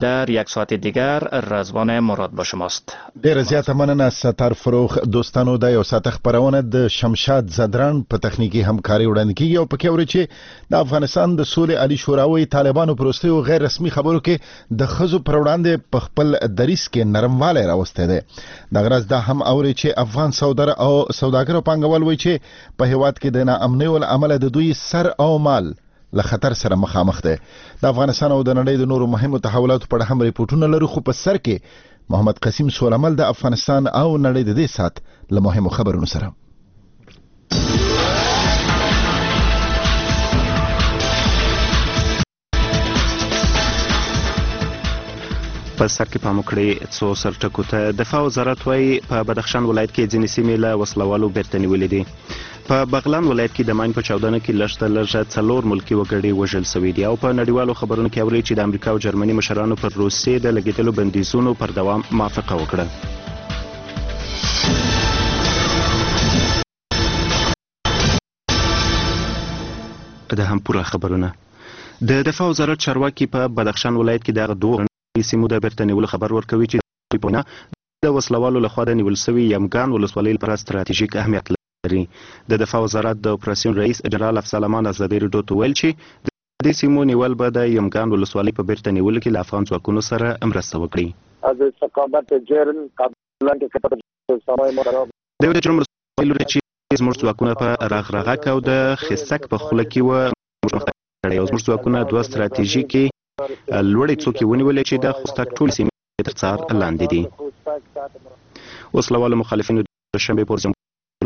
در یک ساعت دیگر رضوان مراد با شماست. ډیره زیاته مننه ستار فروغ. دوستانو د یو ساعت خبرونه د شمشاد زدران په تخنیکی همکاري وړاندې کیږي او پکې اوري چې د افغانستان د سولې عالی شوراوي طالبانو پروستي او غیر رسمي خبرو کې د خزو پر وړاندې په خپل دریس کې نرمواله راوسته ده. د غرض دا هم اوري چې افغان سوداګر او پانګوال وایي چې په هیواد کې د ناامنۍ ول عمل د دوی سر او مال له خطر سره مخامخ ده. د افغانستان او د نړۍ د نورو مهمو تحولاتو په اړه هم ریپورتونه لرو، خو په سر کې محمد قاسم سولمل د افغانستان او نړۍ د دې سات له مهمو خبرونو سره. په سر کې پام وکړئ څو سرټکو ته. دفاع وزارت وايي په بدخشان ولایت کې ځینې سیمې له وسلوالو بیرته نیولې دي. په بغلان ولایت کې د ماین په چاودنه کې لږ 4 ملکی وګړي وژل شوي دي. او په نړیوالو خبرونو کې اوري چې د امریکا او جرمني مشرانو پر روسیې د لګیدلو بندیزونو پر دوام موافقه وکړه. د هم پوره خبرونه. د دفاع وزارت چارواکي په بدخشان ولایت کې د دوه سیمو د بیرته نیولو خبر ورکوي چې د وسلوالو لخوا د نیول شوي یمګان ولسوالۍ لپاره ستراتیژیک اهمیت لري. د دفاع وزارت د اپریشن رئیس جنرال افسلمان ازادي رادیو ته ویل چې د دې سیمو نیول به د یمګان ولسوالۍ په بیرته نیولو کې له افغان ځواکونو سره مرسته وکړي. د جرم ولسوالۍ چې زموږ ځواکونه په رغرغک او د خسک په خوله کې و کړي او زموږ ځواکونه دوه ستراتیژیکي لوړې څوکې ونیولې چې د خوستک ټول سیمې تر څار لاندې دي. وسلوالو مخالفینو د شنبې پر ځم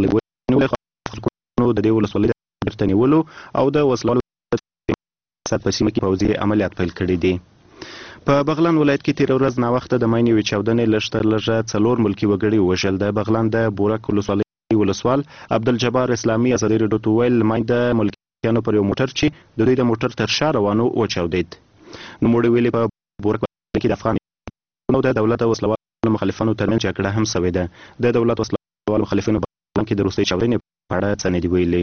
د دې ولسوالۍ بیرته نیولو او د وسلوالو په سیمه کې پوځي عملیات پیل کړي دي. په بغلان ولایت کې تیر ورځ ناوخته د ماین یوې چاودنې لږ 4 ملکی وګړي وژل. د بغلان د بورک ولسوالۍ ولسوال عبدالجبار اسلامي ازادي رادیو ته ویل ماین د ملکیانو پر یو موټر چې د دوی د موټر تر شا روانو وچاودید. نوموړي ویلي په بورک ولایت کې د افغان او د دولت او وسلوالو مخالفانو ترمنځ جګړه هم شوې ده. د دولت وسلوالو مخالفینو په کې د روسي چاودنې په اړه څه نه دی ویلي.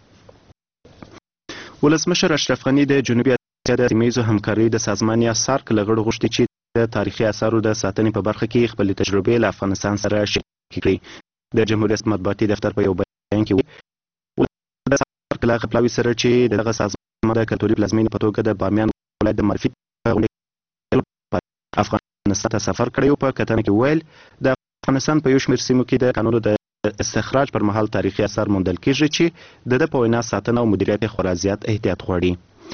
ولسمشر اشرف غني د جنوبي اسیا د سیمه‌ییزو همکارۍ د سازمان یا سارک له غړو غوښتي چې د تاریخي آثارو د ساتنې په برخه کې خپلې تجربې له افغانستان سره شریکې کړي. د جمهوریت مطبوعاتي دفتر په یو بیان کې د سارک له غړو سره چې دغه سازمان د کلتوري پلازمینې په توګه د بامیان ولایت د معرفي افغانستان ته سفر کړی او په کتنه کې ویل د افغانستان په یو شمېر سیمو کې د کانونو د استخراج پر مهال تاریخي آثار موندل کېږي چې د په وینا ساتنه او مدیریت خورا زیات احتیاط غواړي.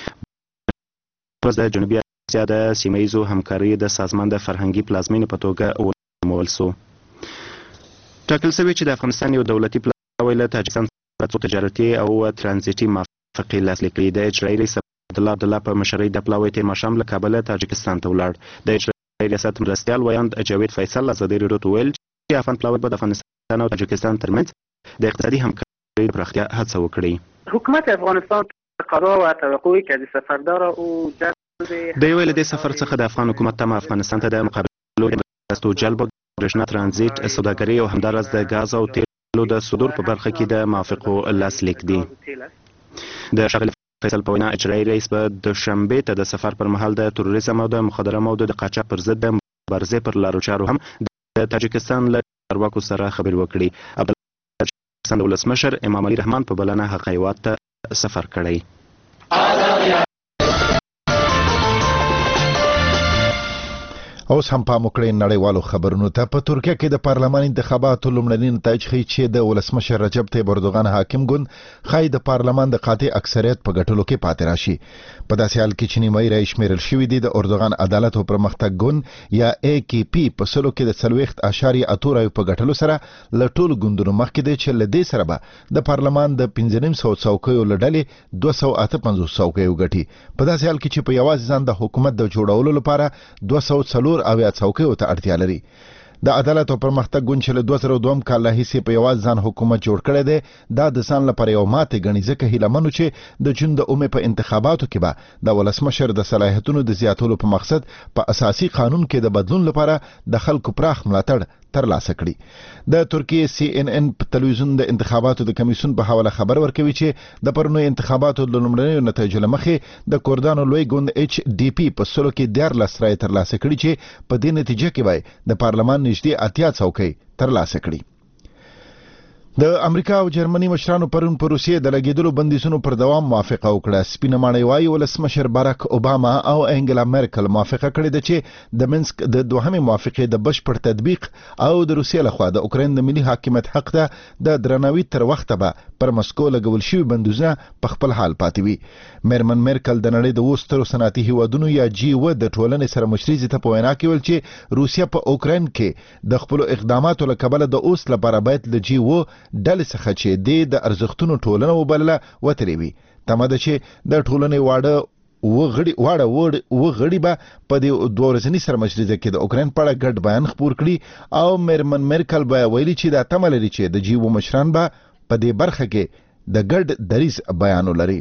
د جنوبي اسیا د سیمه‌ییزو همکارۍ د سازمان د فرهنګي پلازمینې په توګه ونومول شو. ټاکل شوی چې د افغانستان یو دولتي پلاوی له تاجکستان سره څو تجارتي او ترانزیتي موافقې لاسلیک کړي. د اجرایي رئیس عبدالله په مشرۍ د پلاوی تیر ماښام له کابله تاجکستان ته ولاړ. د اجرایي ریاست مرستیال ویاند جاوید فیصل ازادي رادیو ته ویل چې افغان پلاوی به د افغانستان او تاجکستان ترمنځ د اقتصادي همکارۍ د پراختیا هڅه وکړي. حکومت افغانستان قرار و توقعی که د سفردار او د یو له دې سفر څخه د افغان حکومت تم افغانستان ته د مقابلو مرستو جلب برېښنا ترانزیت سوداګري او همدارس د غاز او تیلو د صدور په برخه کې د موافقو لاسلیک دي. د ښاغلي فیصل په وینا اجرایي رئیس به د شنبې ته د سفر پر مهال د تروریزم او د مخدره موادو د قاچاق پر ضد د مبارزې پر لارو چارو هم د تاجکستان له چارواکو سره خبرې وکړي. عبدالله د ولسمشر امام علي رحمان په بلنه هغه هیواد ته سفر کړی. اوس هم پام وکړئ نړیوالو خبرونو ته. په ترکیه کې د پارلمان انتخاباتو لومړني نتایج ښیي چې د ولسمشر رجب طیب اردوغان حاکم ګوند ښایي د پارلمان د قاطع اکثریت په ګټلو کې پاتې راشي. په داسې حال کې چې نیمایي رایې شمیرل شوي دي، د اردوغان عدالت او پرمختګ ګوند یا AKP په سلو کې د 40.8 رایو په ګټلو سره له ټولو ګوندونو مخکې دی چې له دې سره به د پارلمان د 1500 څوکیو له ډلې 258 څوکۍ وګټي. په داسې حال کې چې په یوازې ځان د حکومت د جوړولو لپاره 204 څوکیو ته اړتیا لري. د عدالت او پرمختګ ګوند چې له 2002 کال راهیسې په یوازې ځان حکومت جوړ کړی دی، دا د ځان لپاره یو ماتې ګڼي، ځکه هیله منو چې د جون د اومې په انتخاباتو کې به د ولسمشر د صلاحیتونو د زیاتولو په مقصد په اساسي قانون کې د بدلون لپاره د خلکو پراخ ملاتړ ترلاسه کړي. د ترکیه CNN په تلویزیون د انتخاباتو د کمیسیون په حواله خبر ورکوي چې د پرونی انتخاباتو د لومړنیو نتایجو له مخې د کردانو لوی ګوند HDP په سلو کې 14 رایې ترلاسه کړي چې په دې نتیجه کې وای د پارلمان نږدې 80 څوکۍ ترلاسه کړي. د امریکا او جرمني مشرانو پرون په روسیې د لګیدلو بندیزونو پر دوام موافقه وکړه. سپینه ماڼۍ وايي ولسمشر باراک اوباما او انګلا ميرکل موافقه کړې ده چې د منسک د دوهمې موافقې د بشپړ تطبیق او د روسیې لخوا د اوکراین د ملي حاکمیت حق ته د درناوي تر وخته به پر مسکو لګول شوي بندیزونه په خپل حال پاتې وي. میرمن ميرکل د نړۍ د وسترو صنعتي هیوادونو یا G7 د ټولنې سره مشري ته په وینا کې ویل چې روسیه په اوکراین کې د خپل اقداماتو له کبله د اوس لپاره باید ل G7 ډلې څخه چې د ارزښتونو ټولنه وبلله وتري وي. تمه ده چې د ټولنې وغړي به په دې 2 ورځني سرمشريزه کې د اوکراین په اړه ګډ بیان خپور کړي او میرمن ميرکل به ویلي چې دا تمه لري چې د G7 مشران به په دې برخه کې د ګډ دریځ بیان ولري.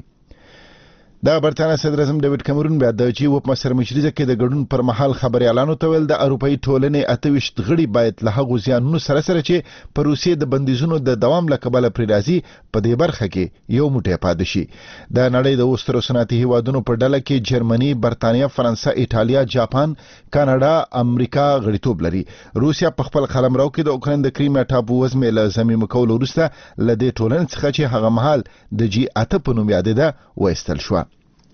د برتانیا صدر اعظم ډیوډ کیمرون بیا د G7 سرمشريزه کې د ګډون پر مهال خبريالانو ته ویل د اروپאי ټولنې 28 غړي باید له هغو زیانونو سره چې په روسیې د بندیزونو د دوام له کبله پرې راځي په دې برخه کې یو موټی پاتې شي. د نړۍ د وسترو صنعتي هیوادونو په ډله کې جرمني، برتانیا، فرانسه، ایټالیا، جاپان، کاناډا، امریکا غړیتوب لري. روسیا په خپل قلمرو کې د اوکراین د کریمیا ټاپو وزمې له ضمیمه کولو وروسته له دې ټولنې څخه چې هغه مهال د G8 په نوم یادېده وایستل شوه.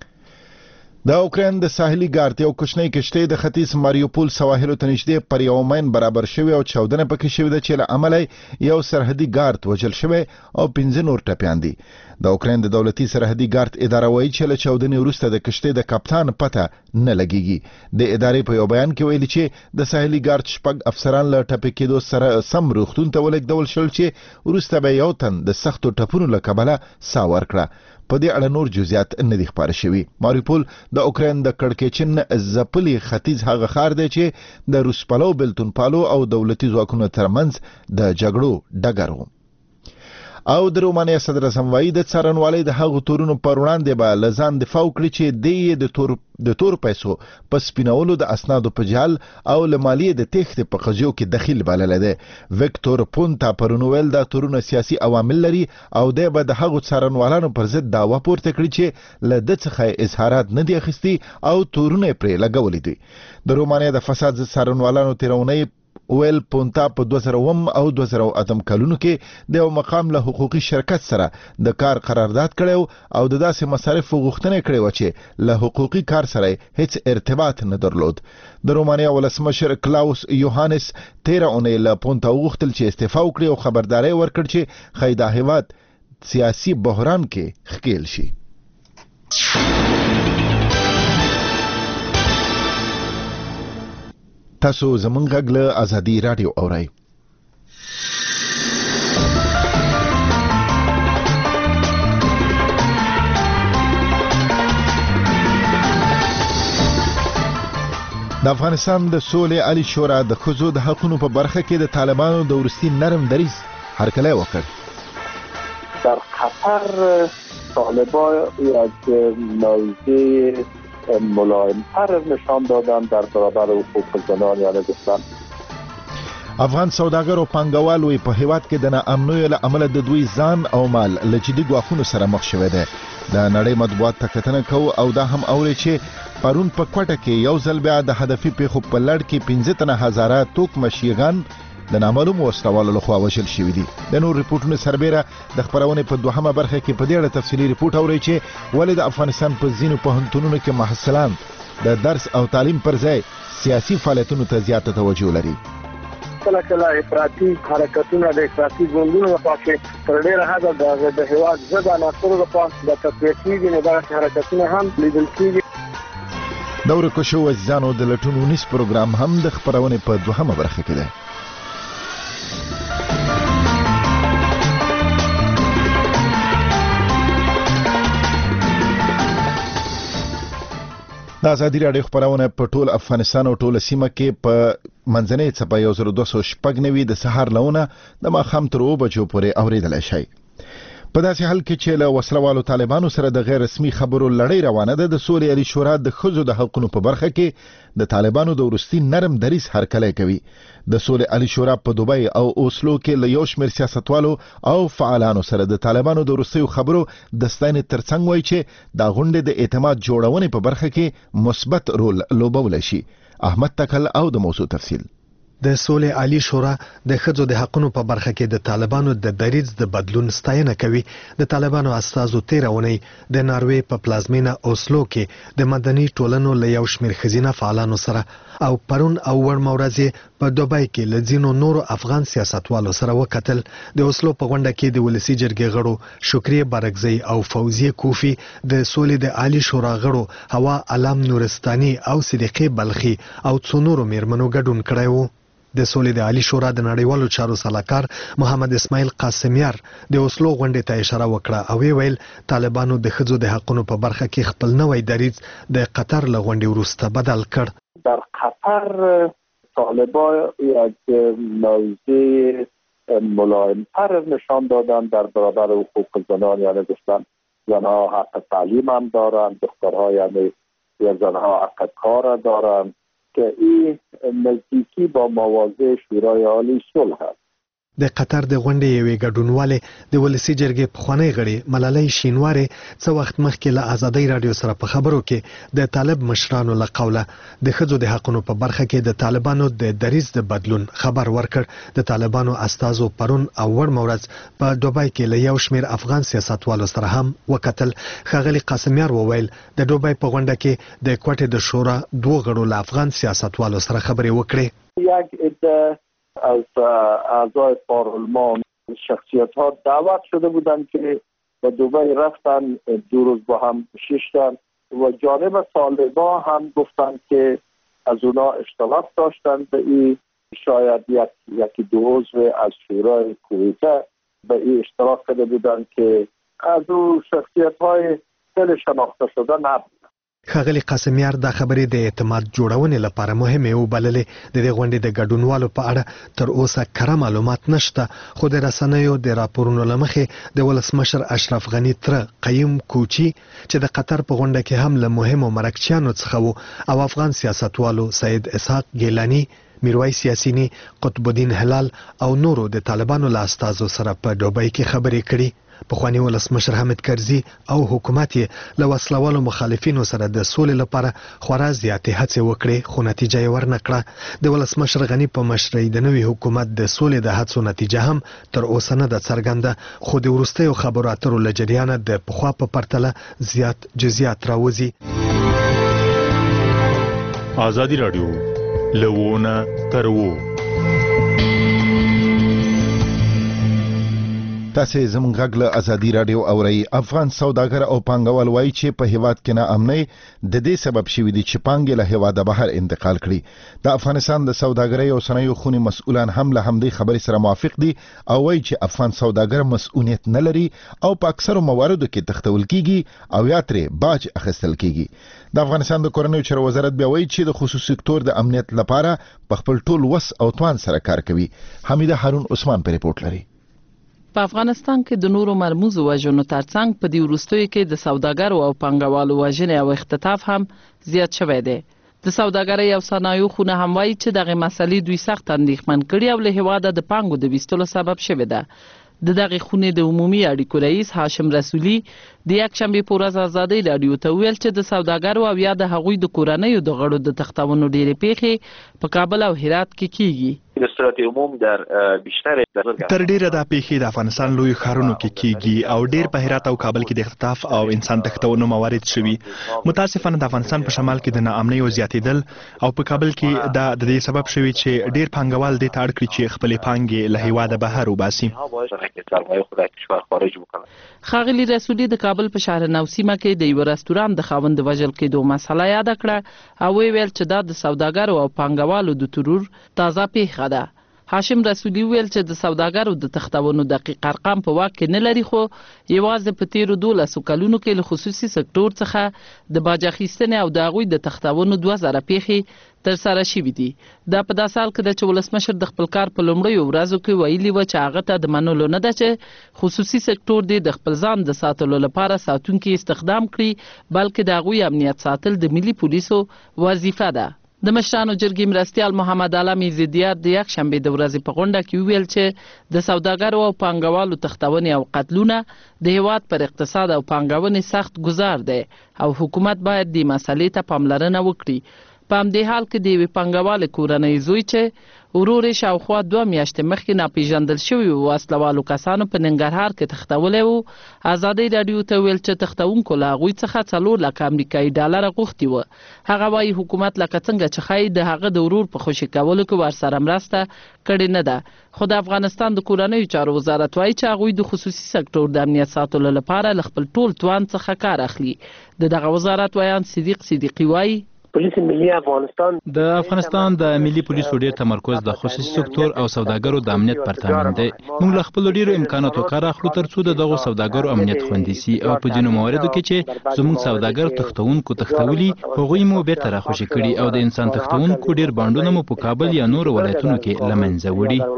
د اوکراین د ساحلي ګارد یو کوچنی کشتۍ د ختیځ ماریوپول سواحلو ته نږدې پر یو ماین برابر شوی او چاودنه پکې شوې ده چې له امله یو سرحدي ګارد وژل شوی او 15 نور ټپیان دي. د اوکراین د دولتي سرحدي ګارد اداره وایي چې له چاودنې وروسته د کشتۍ د کپتان پته نه لګیږي. د ادارې په یو بیان کې ویلي چې د ساحلي ګارد 6 افسران له ټپي کېدو سره سم روغتون ته ولېږدول شول چې وروسته به یو تن د سختو ټپونو له کبله ساه ورکړه. په دې اړه نور جزئیات نه دي خبر شوي. ماریوپول د اوکراین د کړکېچن ځپلي ختیځ هغه ښار دی چې د روسپلو بلتون پالو او دولتي ځواکونو ترمنځ د جګړو ډګر و. او د رومانیا صدر اعظم وايي د څارنوالۍ د هغو تورونو پر وړاندې به له ځان دفاع وکړي چې د تور پیسو په سپینولو د اسنادو په جال او له مالیې د تېښتې په قضیو کې دخیل بللی دی. ویکتور پونتا پرون ویل دا تورونه سیاسي عوامل لري او دی به د هغو څارنوالانو پر ضد دعوه پورته کړي چې له ده څخه اظهارات نه دي اخیستي او تورونه یې پرې لګولي دي. د رومانیا د فساد ضد څارنوالانو تېرونی ویل پونتا په 2000 او 2008 کلونو کې د یو مقام له حقوقي شرکت سره د کار قرارداد کړو او د داسې مصارفو غوښتنه کړې و چې له حقوقي کار سره هیڅ ارتباط نه درلود. د رومانیا ولسمشر کلاوس یوهانس 13 اونۍ له پونتا وغوښتل چې استعفا وکړي او خبرداری ورکړ چې ښایي دا هیواد سیاسي بحران کې ښکېل شي. تاسو زمونږ غږ له ازادي رادیو اورئ. د افغانستان د سولې عالی شورا د ښځو د حقونو په برخه کې د طالبانو د وروستي نرم دریځ هرکلی وکړ. در قطر طالبان یک موضع ملایم‌تر نشان دادن در برابر حقوق زنان، یعنی گفتن افغان سوداګر او پانګوال وي په هیواد کې د ناامنیو له امله د دوی ځان او مال له جدي ګواښونو سره مخ شوی دی. د نړۍ مطبوعات ته کتنه کوو او دا هم اوري چې پرون په کوټه کې یو ځل بیا د هدفي پیښو په لړ کې 15 تنه هزاره توک مشیګان د نامعلومو وسلوالو لخوا وژل شوي دي. د نور ریپورټونو سربیره د خپرونې په دوهمه برخه کې په دې اړه تفصیلي ریپورټ اورئ چې ولې د افغانستان په ځینو پوهنتونونو کې محصلان د درس او تعلیم پر ځای سیاسي فعالیتونو ته زیاته توجه لري. کله کله افراطي حرکتونه د افراطي ګوندونو لخوا چې تر ډېره حده د هېواد ضد عناصرو لخوا د تقویه کېږي، نو دغسې حرکتونه هم لیدل کېږي. د ورکو شوو عزیزانو د لټون ونیس پروګرام هم د خپرونې په دوهمه برخه کې دی. د ازادي راډیو خپرونه په ټول افغانستان او ټول سیمه کې په منځنۍ څپه 1296 د سهار لونه د ماښام تر 2 بجو پورې اوریدلای شئ. په داسې حال کې چې له وسلوالو طالبانو سره د غیر رسمي خبرو لړۍ روانه ده، د سولې عالي شورا د ښځو د حقونو په برخه کې د طالبانو د وروستي نرم دریځ هرکلی کوي. د سولې عالي شورا په دوبۍ او اوسلو کې له یو شمېر سیاستوالو او فعالانو سره د طالبانو د وروستیو خبرو د ستاینې ترڅنګ وایي چې دا غونډې د اعتماد جوړونې په برخه کې مثبت رول لوبولی شي. احمد تکل او د موضوع تفصیل. د سولې عالی شورا د ښځو د حقونو په برخه کې د طالبانو د دریځ د بدلون ستاینه کوي. د طالبانو استازو تیر اونۍ د ناروې په پلازمینه اوسلو کې د مدني ټولنو له یو شمېر ښځینه فعالانو سره او پرون او وړمه ورځ په دوبۍ کې له ځینو نورو افغان سیاستوالو سره وکتل. د اوسلو په غونډه کې د ولسی جرګې غړو شکریه بارکزی او فوزیه کوفی، د سولې د عالی شورا غړو هوا علام نورستاني او صدیقې بلخي او څو نورو میرمنو ګډون کړی و. د سولې د عالی شورا د نړیوالو چارو سلاکار محمد اسماعیل قاسمیار د اوسلو غونډې ته اشاره وکړه او ویل طالبانو د ښځو د حقونو په برخه کې خپل نوی دریځ د قطر له غونډې وروسته بدل کړ. در قطر طالبان یک موضع ملایم‌تر نشان دادن در برابر حقوق زنان، یعنی گفتن زنها حق تعلیم هم دارند، دخترها یعنی یا زنها حق کار دارند که این نزدیکی با مواضع شورای عالی صلح است. د قطر د غونډې یوې ګډونوالې د ولسی جرګې پخوانی غړي ملالۍ شینوارې څه وخت مخکې له ازادۍ راډیو سره په خبرو کې د طالب مشرانو له قوله د ښځو د حقونو په برخه کې د طالبانو د دریځ د بدلون خبر ورکړ. د طالبانو استازو پرون او وړمه ورځ په دوبۍ کې له یو شمېر افغان سیاستوالو سره هم وکتل. ښاغلي قاسمیار وویل د دوبۍ په غونډه کې د کوټې د شورا دوه غړو له افغان سیاستوالو سره خبرې وکړې. یک عده از اعضای پارلمان شخصیت ها دعوت شده بودند که به دبی رفتن، 2 روز با هم ششتن و جانب طالبان هم گفتند که از اونا اشتراک داشتند به این، شاید یکی 2 عضو از شورای کویته به این اشتراک کرده بودند که از اون شخصیت های خیلی شناخته شده نبود. ښاغلي قاسمیار دا خبرې د اعتماد جوړونې لپاره مهمې وبللې. د دې غونډې د ګډونوالو په اړه تر اوسه کره معلومات نشته، خو د رسنیو د راپورونو له مخې د ولسمشر اشرف غني تره قیم کوچي چې د قطر په غونډه کې هم له مهمو مرکچیانو څخه وو او افغان سیاستوالو سید اسحاق ګیلانی، میرویس یاسینی، قطب الدین هلال او نورو د طالبانو له استازو سره په دوبۍ کې خبرې کړي. پخوانی ولسمشر حامد کرزي او حکومت یې له وسلوالو مخالفینو سره د سولې لپاره خورا زیاتې هڅې وکړې، خو نتیجه یې ورنه کړه. د ولسمشر غني په مشرۍ د نوي حکومت د سولې د هڅو نتیجه هم تر اوسه نه ده څرګنده، خو د وروستیو خبرو اترو له جریانه د پخوا په پرتله زیات جزئیات راوځي. ازادي راډیو لوونه تر وو. تاسې زموږ غږ له ازادي راډیو اورئ. افغان سوداګر او پانګوال وایي چې په هیواد کې ناامنۍ د دې سبب شوي دي چې پانګې له هیواده بهر انتقال کړي. د افغانستان د سوداګرۍ او صنایعو خونې مسؤلان هم له همدې خبرې سره موافق دي او وایي چې افغان سوداګر مسؤلیت نه لري او په اکثرو مواردو کې تښتول کیږي او یا ترې باج اخیستل کیږي. د افغانستان د کورنیو چارو وزارت بیا وایي چې د خصوصي سکتور د امنیت لپاره په خپل ټول وس او توان سره کار کوي. حمیده هارون عثمان په ریپورت لري. په افغانستان کې د نورو مرموزو وژنو ترڅنګ په دې وروستیو کې د سوداګرو او پانګوالو وژنې او اختطاف هم زیات شوی دی. د سوداګرۍ او صنایعو خونه هم وایي چې دغه مسلې دوی سخت اندېښمن کړي او له هیواده د پانګو د ویستلو سبب شوې ده. د دغه خونې د عمومي اړیکو رئیس هاشم رسولي د یکشنبې په ورځ ازادۍ راډیو ته وویل چې د سوداګرو او یا د هغوی د کورنیو د غړو د تښتونو ډېرې پیښې په کابل او هرات کې کیږي. به صورت عموم در بیشتر تر ډیره د پیښې د افغانستان لوی ښارونو کې کیږي او ډیر په هرات او کابل کې د اختطاف او انسان تښتونو موارد شوي. متاسفانه د افغانستان په شمال کې د ناامنۍ زیاتېدل او په کابل کې د دې سبب شوي چې ډیر پانګوال دې ته اړ کړي چې خپل پانګې له هیواده بهر وباسي. ښاغلي رسولي د کابل په شهر نو سیمه کې د یو رستوران د خاوند د وژل کېدو مسله یاد کړه او ویل چې دا د سوداګرو او پانګوالو د ترور تازه پیښه ده. هاشم رسولي ویل چې د سوداګرو د تختونو دقیق ارقام په واک کې نه لري، خو یوازې په تیرو 12 کلونو کې له خصوصي سکتور څخه د باج اخیستنې او د هغوی د تختونو 2000 پیښې ترسره شوي دي. دا په داسې حال کې ده چې ولسمشر د خپل کار په لومړیو ورځو کې ویلي وه چې هغه ته د منلو نه ده چې خصوصي سکتور دې د خپل ځان د ساتلو لپاره ساتونکي استخدام کړي، بلکې د هغوی امنیت ساتل د ملي پولیسو وظیفه ده. د مشرانو جرګې مرستیال محمد علم زیدیار د یکشنبې د ورځې په غونډه کې وویل چې د سوداګرو او پانګوالو تختونې او قتلونه د هیواد پر اقتصاد او پانګونې سخت ګزار دی او حکومت باید دې مسلې ته پاملرنه وکړي. په همدې حال کې د یوې پانګوالې کورنۍ زوی چې ورور یې شاوخوا 2 میاشتې مخکې ناپېژندل شوي وسلوالو کسانو په ننګرهار کې تختولی و، ازادۍ راډیو ته ویل چې تختونکو له هغوی څخه 4 لک امریکایي ډالره غوښتي وه. هغه وایي حکومت لکه څنګه چې ښایي د هغه د ورور په خوشي کولو کې ورسره مرسته کړې نه ده، خو د افغانستان د کورنیو چارو وزارت وایي چې هغوی د خصوصي سکتور د امنیت ساتلو لپاره له خپل ټول توان څخه کار اخلي. د دغه وزارت ویان صدیق صدیقي وایي پولیس ملي افغانستان د افغانستان د ملي پولیسو ډیر تمرکز د خصوصي سکتور او سوداګرو د امنیت پر تامین دی. موږ له خپل ډیرو امکاناتو کار اخلو ترڅو دغه سوداګرو امنیت خوندي سي او په ځینو مواردو کې چې زموږ سوداګر تختونکو تختولي هغوی مو بیرته راخوشي کړي او د انسان تختونکو ډیر باندونه مو په کابل یا نور ولایتونو کې لمنځه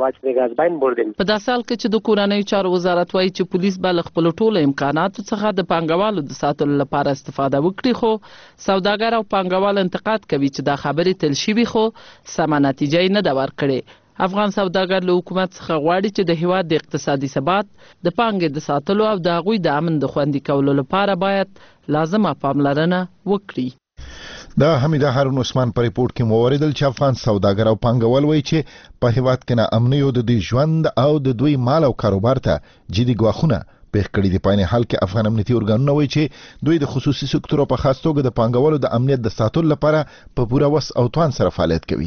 وړي. په داسې حال کې چې د کورنیو چارو وزارت وایي چې پولیس به له خپل ټولو امکاناتو څخه د پانګوالو د ساتلو لپاره استفاده وکړي، خو سوداګر او پانګوال انتقاد کوي چې دا خبرې تل شوي خو سمه نتیجه یې نه ده ورکړې. افغان سوداګر له حکومت څخه غواړي چې د هیواد د اقتصادي ثبات، د پانګې د ساتلو او د هغوی د امن د خوندي کولو لپاره باید لازمه پاملرنه وکړي. د حمیده هارون عثمان په ریپورت کې مو اوریدل چې افغان سوداګر او پانګوال وایي چې په هیواد کې ناامني او د دوی ژوند او د دوی مال او کاروبار ته جدي ګواښونه پیښ کړي دي. په حال کې افغان امنیتي ارګانونه وایي چې دوی د خصوصي سکتور په خاص توګه د پانګوالو د امنیت د ساتلو لپاره په پوره وس او توان سره فعالیت کوي.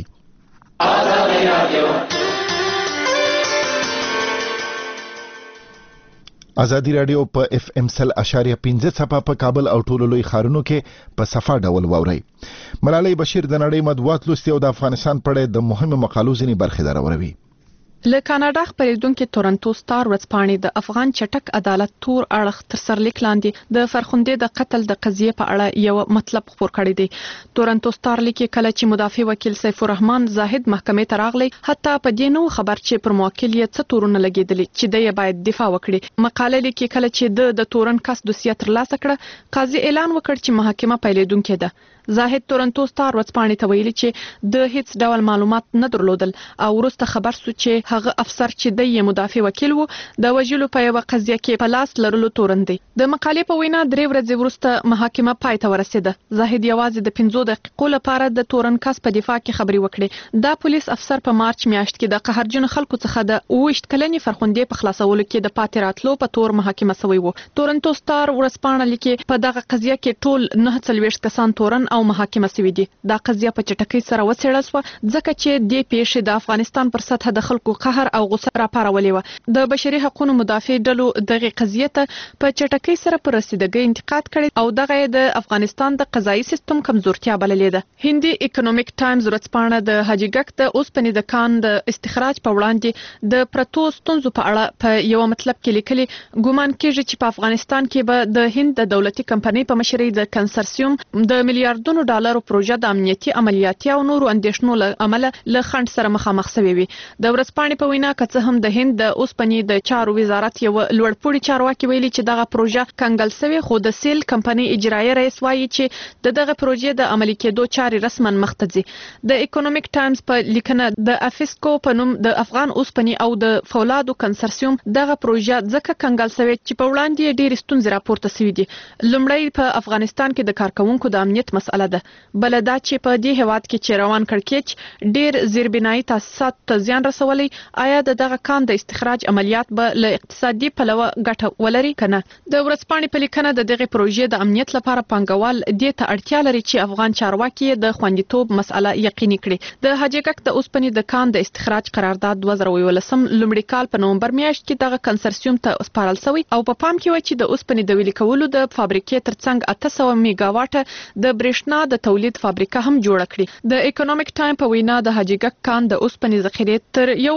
ازادي رادیو په اف ام 100.5 صفه په کابل او ټولو لوی ښارونو کې په صفه ډول واوري. ملالۍ بشیر د نړۍ مطبوعات لوستي او د افغانستان په اړه د مهمو مقالو ځینې برخې دراوروي. له کاناډا خپرېدونکو تورنټو سټار ورځپاڼې د افغان چټک عدالت تور اړخ تر سرلیک لاندې د فرخندې د قتل د قضیې په اړه یو مطلب خبر کړی دی. تورنټو سټار لیکي کله چې مدافع وکیل سیف الرحمن زاهد محکمې ته راغلی، حتی په دې نو خبر چې پر موکل یې څه تورونه لګیدلې چې د باید دفاع وکړي. مقاله لیکي کله چې د تورن کس دوسیه ترلاسه کړه، قاضي اعلان وکړ چې محاکمه پیلېدونکې ده. زاهد تورنټو سټار ورځپاڼې ته ویلي چې د هیڅ ډول معلومات نه درلودل او وروسته خبر سو چې هغه افسر چې د مدافع وکیل وو د وژلو په یو قضیه کې په لاس لرلو تورن دی. د مقالې په وینا 3 ورځې وروسته محاکمه پای ته ورسېده. زاهد یوازې د 15 دقیقو لپاره د تورن کس په دفاع کې خبري وکړې. دا پولیس افسر په مارچ میاشت کې د قهرجن خلکو څخه د 28 کلنې فرخندې په خلاصولو کې د پاتې راتلو په تور محاکمه شوی وو. تورنټو سټار ورځپاڼه لیکي په دغه قضیه کې ټول 49 کسان تورن او محاکمه شوي دي. دا قضیه په چټکۍ سره وڅېړل شوه ځکه چې دې پیښې د افغانستان پر سطح د خلکو قهر او غوسه راپارولې وه. د بشري حقوقو مدافع ډلو دغه قضیه ته په چټکۍ سره پر رسیدګۍ انتقاد کړي او دغه د افغانستان د قضایي سیستم کمزورتیا بللې ده. هندي اکونومیک ټایمز ورځپاڼه د حاجیګک د اوسپنې د کان د استخراج په وړاندې د پرتو ستونزو په اړه په یو مطلب کې لیکلي ګومان کېږي چې په افغانستان کې به د هند د دولتي کمپنۍ په مشرۍ د کنسرسیوم د میلیارډونو ډالرو پروژه د امنیتي عملیاتي او نورو اندېښنو له امله له خنډ سره مخامخ شوی وي. د ورځپاڼې په وینا که څه هم د هند د اوسپنې د چارو وزارت یو لوړپوړي چارواکي ویلي چې دغه پروژه کنګل شوی، خو د سیل کمپنۍ اجرایي رئیس وایي چې دغه پروژې د عملي کېدو چارې رسما مخ ته ځي. د اکونومیک ټایمز په لیکنه د افیسکو په نوم د افغان اوسپنې او د فولادو کنسرسیوم دغه پروژه ځکه کنګل شوی چې په وړاندې ډېر ستونزې راپورته شوې دي. لومړی په افغانستان کې د کارکونکو د امنیت مسله ده، بل دا چې په دې هواد کې چې روان کړکېچ ډېر زیربنایي تاسیسات ته زیان رسولی، آیا دغه کان د استخراج عملیات به له اقتصادي پلوه ګټه ولري کنه. د ورځپاڼې په لیکنه د دغه پروژې د امنیت لپاره پانګوال دې ته اړتیا لري چې افغان چارواکي د خوندیتوب مسله یقیني کړي. د حاجیګک د اوسپنې د کان د استخراج قرارداد 2018 لومړي کال په نومبر میاشت کې دغه کنسرسیوم ته سپارل شوی او په پام کې و چې د اوسپنې د ویلي کولو د فابریکې ترڅنګ 800 میگاواټه د برېښنا د تولید فابریکه هم جوړ کړي. د اکونومیک ټایم په وینا د حاجیګک کان د اوسپنې ذخیرې تر 1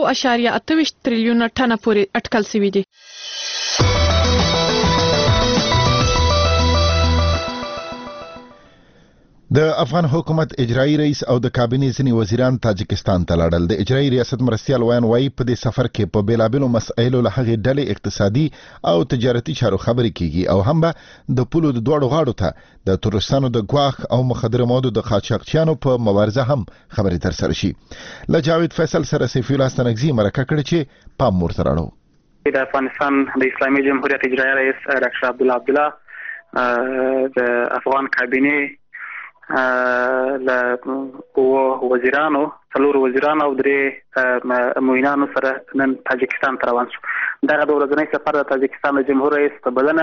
1.28 تریلیون ټنه پورې اټکل شوی دی. د افغان حکومت اجرایی رئیس او د کابینې ځینې وزیران تاجکستان ته لاړل. د اجرایی ریاست مرستیال وایي په دې سفر کې په بیلابیلو مسایلو له هغې ډلې اقتصادي او تجارتي چارو خبرې کیږي او هم به د پولو د دوړو غاړو ته د تورستانو د ګواښ او مخدره موادو د قاچاقچیانو په مبارزه هم خبرې ترسره شي. له جاوید فیصل سره سیفی الله ستنګزي مرکه کړې چې پام ورته راړو. د افغانستان د اسلامي جمهوریت اجرایی رئیس ډاکټر عبدالله د افغان کابینې له وزیرانو 4 وزیرانو او 3 معاونانو سره نن تاجکستان ته روان شو. دغه د ورځنی سفر د تاجکستان د جمهور رئیس په بلنه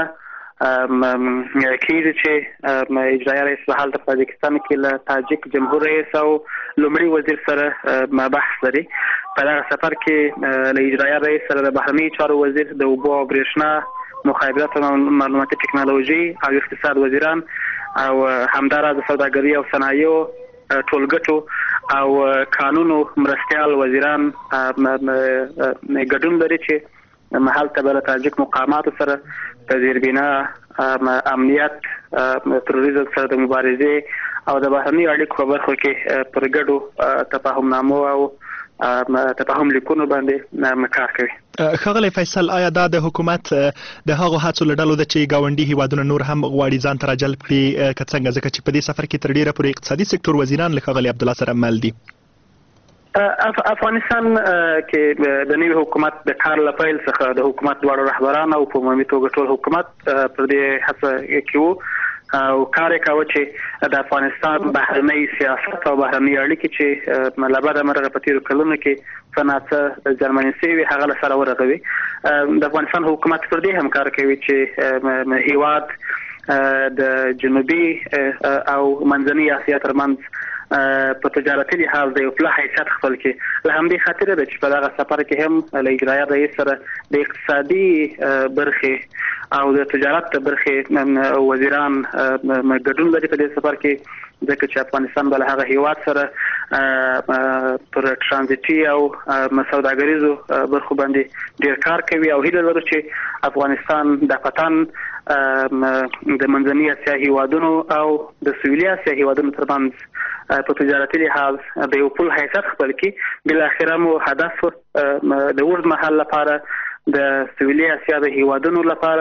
کېږي چې اجرایی رئیس په حال د تاجکستان کې له تاجک جمهور رئیس او لومړي وزیر سره بحث لري. په دغه سفر کې له اجرایی رئیس سره د بهرنی چارو وزیر د اوبو او برېښنا مخابرات او معلوماتي ټکنالوژي او اقتصاد وزیران او همدارا د سوداګرۍ او صنایعو ټولګټو او قانونو مرستیال وزیران ګډون لري چې محل ته بل تاجک مقامات سره د زیربنا امنیت تروریزم سره د مبارزې او د بهرنی اړیکو په برخو کې پر ګډو تفاهمنامو او تفاهم لیکونو باندې کار کوي. ښاغلی فیصل، آیا دا د حکومت د هغو هڅو له ډلو ده چې ګاونډي هیوادونه نور هم غواړي ځان ته راجلب کړي که څنګه، ځکه چې په دې سفر کې تر ډیره پورې اقتصادي سکتور وزیران له ښاغلي عبدالله سره مل دي؟ افغانستان کې د نوي حکومت د کار له پیل څخه د حکومت دواړو رهبران او په عمومي توګه ټول حکومت پر دې هڅه کې وو او کار یې کاوه چې د افغانستان بهرنی سیاست او بهرنی اړیکې چې لبده مرغه په تیرو کلونو کې څه جرمني شوي هغه له سره ورغوي. د افغانستان حکومت پر دې هم کار کوي چې هیواد د جنوبي او منځنۍ اسیا ترمنځ په تجارتي لحاظ د یو پله حیثیت خپل کړي. له همدې خاطره ده چې په دغه سفر کې هم له اجرایي رئیس سره د اقتصادي برخې او د تجارت برخې وزیران ګډون لري په دې سفر کې، ځکه چې افغانستان بل هغه هیواد سره پر ترانزیتي او سوداګریزو برخو باندې ډیر کار کوي او هیله لرو چې افغانستان د پتن د منځنۍ اسیا هیوادونو او د سویلي اسیا هیوادونو ترمنځ په تجارتي لحاظ د یو پل حیثیت خپل کړي. بالاخره مو هدف د اوږد مهال لپاره د سویلي اسیا د هیوادونو لپاره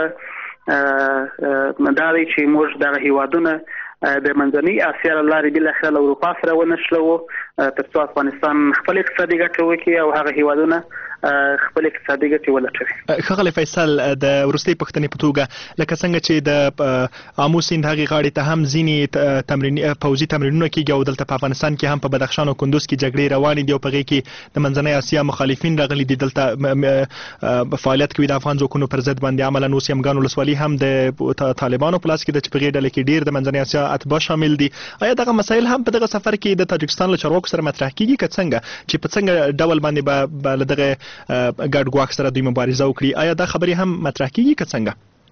دا دی چې موږ دغه هیوادونه د منځنۍ اسیا له لارې بالاخره له اروپا سره ونښلوو ترڅو افغانستان خپل اقتصادي ګټه وکړي او هغه هیوادونه خپل اقتصادي ګټې ولټوي. ښاغلی فیصل، د وروستۍ پوښتنې په توګه لکه څنګه چې د آمو سیند هغې غاړې ته هم ځینې پوځي تمرینونه کېږي او دلته په افغانستان کې هم په بدخشان او کندوز کې جګړې روانې دي او په هغې کې د منځنۍ اسیا مخالفین راغلي دي دلته فعالیت کوي د افغان ځواکونو پر ضد باندې. عملاً اوس یمګان ولسوالي هم د طالبانو په لاس کې ده چې په هغې ډله کې ډېر د منځنۍ اسیا اتباع شامل دي. آیا دغه مسایل هم په دغه سفر کې د تاجکستان له چارواکو سره مطرح کېږي که څنګه چې په څنګه ډول باندې به له دغه ګډ ګواښ سره دوی مبارزه وکړي؟ آیا دا خبرې هم مطرح کېږي که څنګه؟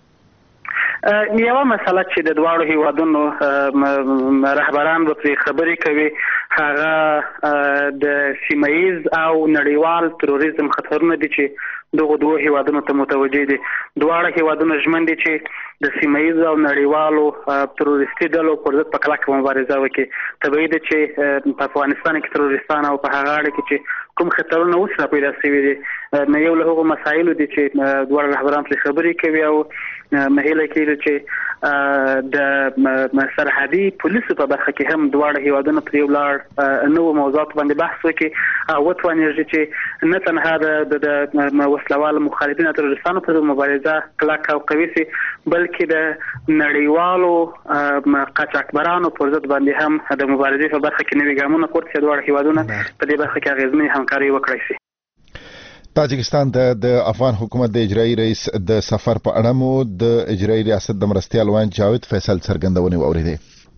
یوه مسله چې د دواړو هیوادونو رهبران به پرې خبرې کوي هغه د سیمهییز او نړیوال تروریزم خطرونه دي چې دغه دوه هیوادونو ته متوجه دي. دواړه هیوادونه ژمن دي چې د سیمهییز او نړیوالو تروریستي ډلو پر ضد په کلکه مبارزه وکړي. طبیعي ده چې په افغانستان کې تروریستان او په هغه اړه کې چې کوم خطرونه اوس را پیدا شوي دي یو له هغو مسایلو دي چې دواړه رهبران پرې خبرې کوي او هیله کېږي چې د سرحدي پولیسو په برخه کې هم دواړه هیوادونه پر یو لړ نوو موضوعاتو باندې بحث وکړي او وتوانېږي چې نه تنها د وسلوال مخالفین او تروریستانو پر مبارزه کلکه او قوي شي بلکې د نړیوالو قاچاقبرانو پر ضد باندې هم د مبارزې په برخه کې نوي ګامونه پورته شي. دواړه هیوادونه په دې برخه کې اغیزمنې همکاري وکړي شي. تاجکستان ته د افغان حکومت د اجرایی رئیس د سفر په اړه مو د اجرایی ریاست د مرستیال وایي جاوید فیصل څرګندونې واورېدې.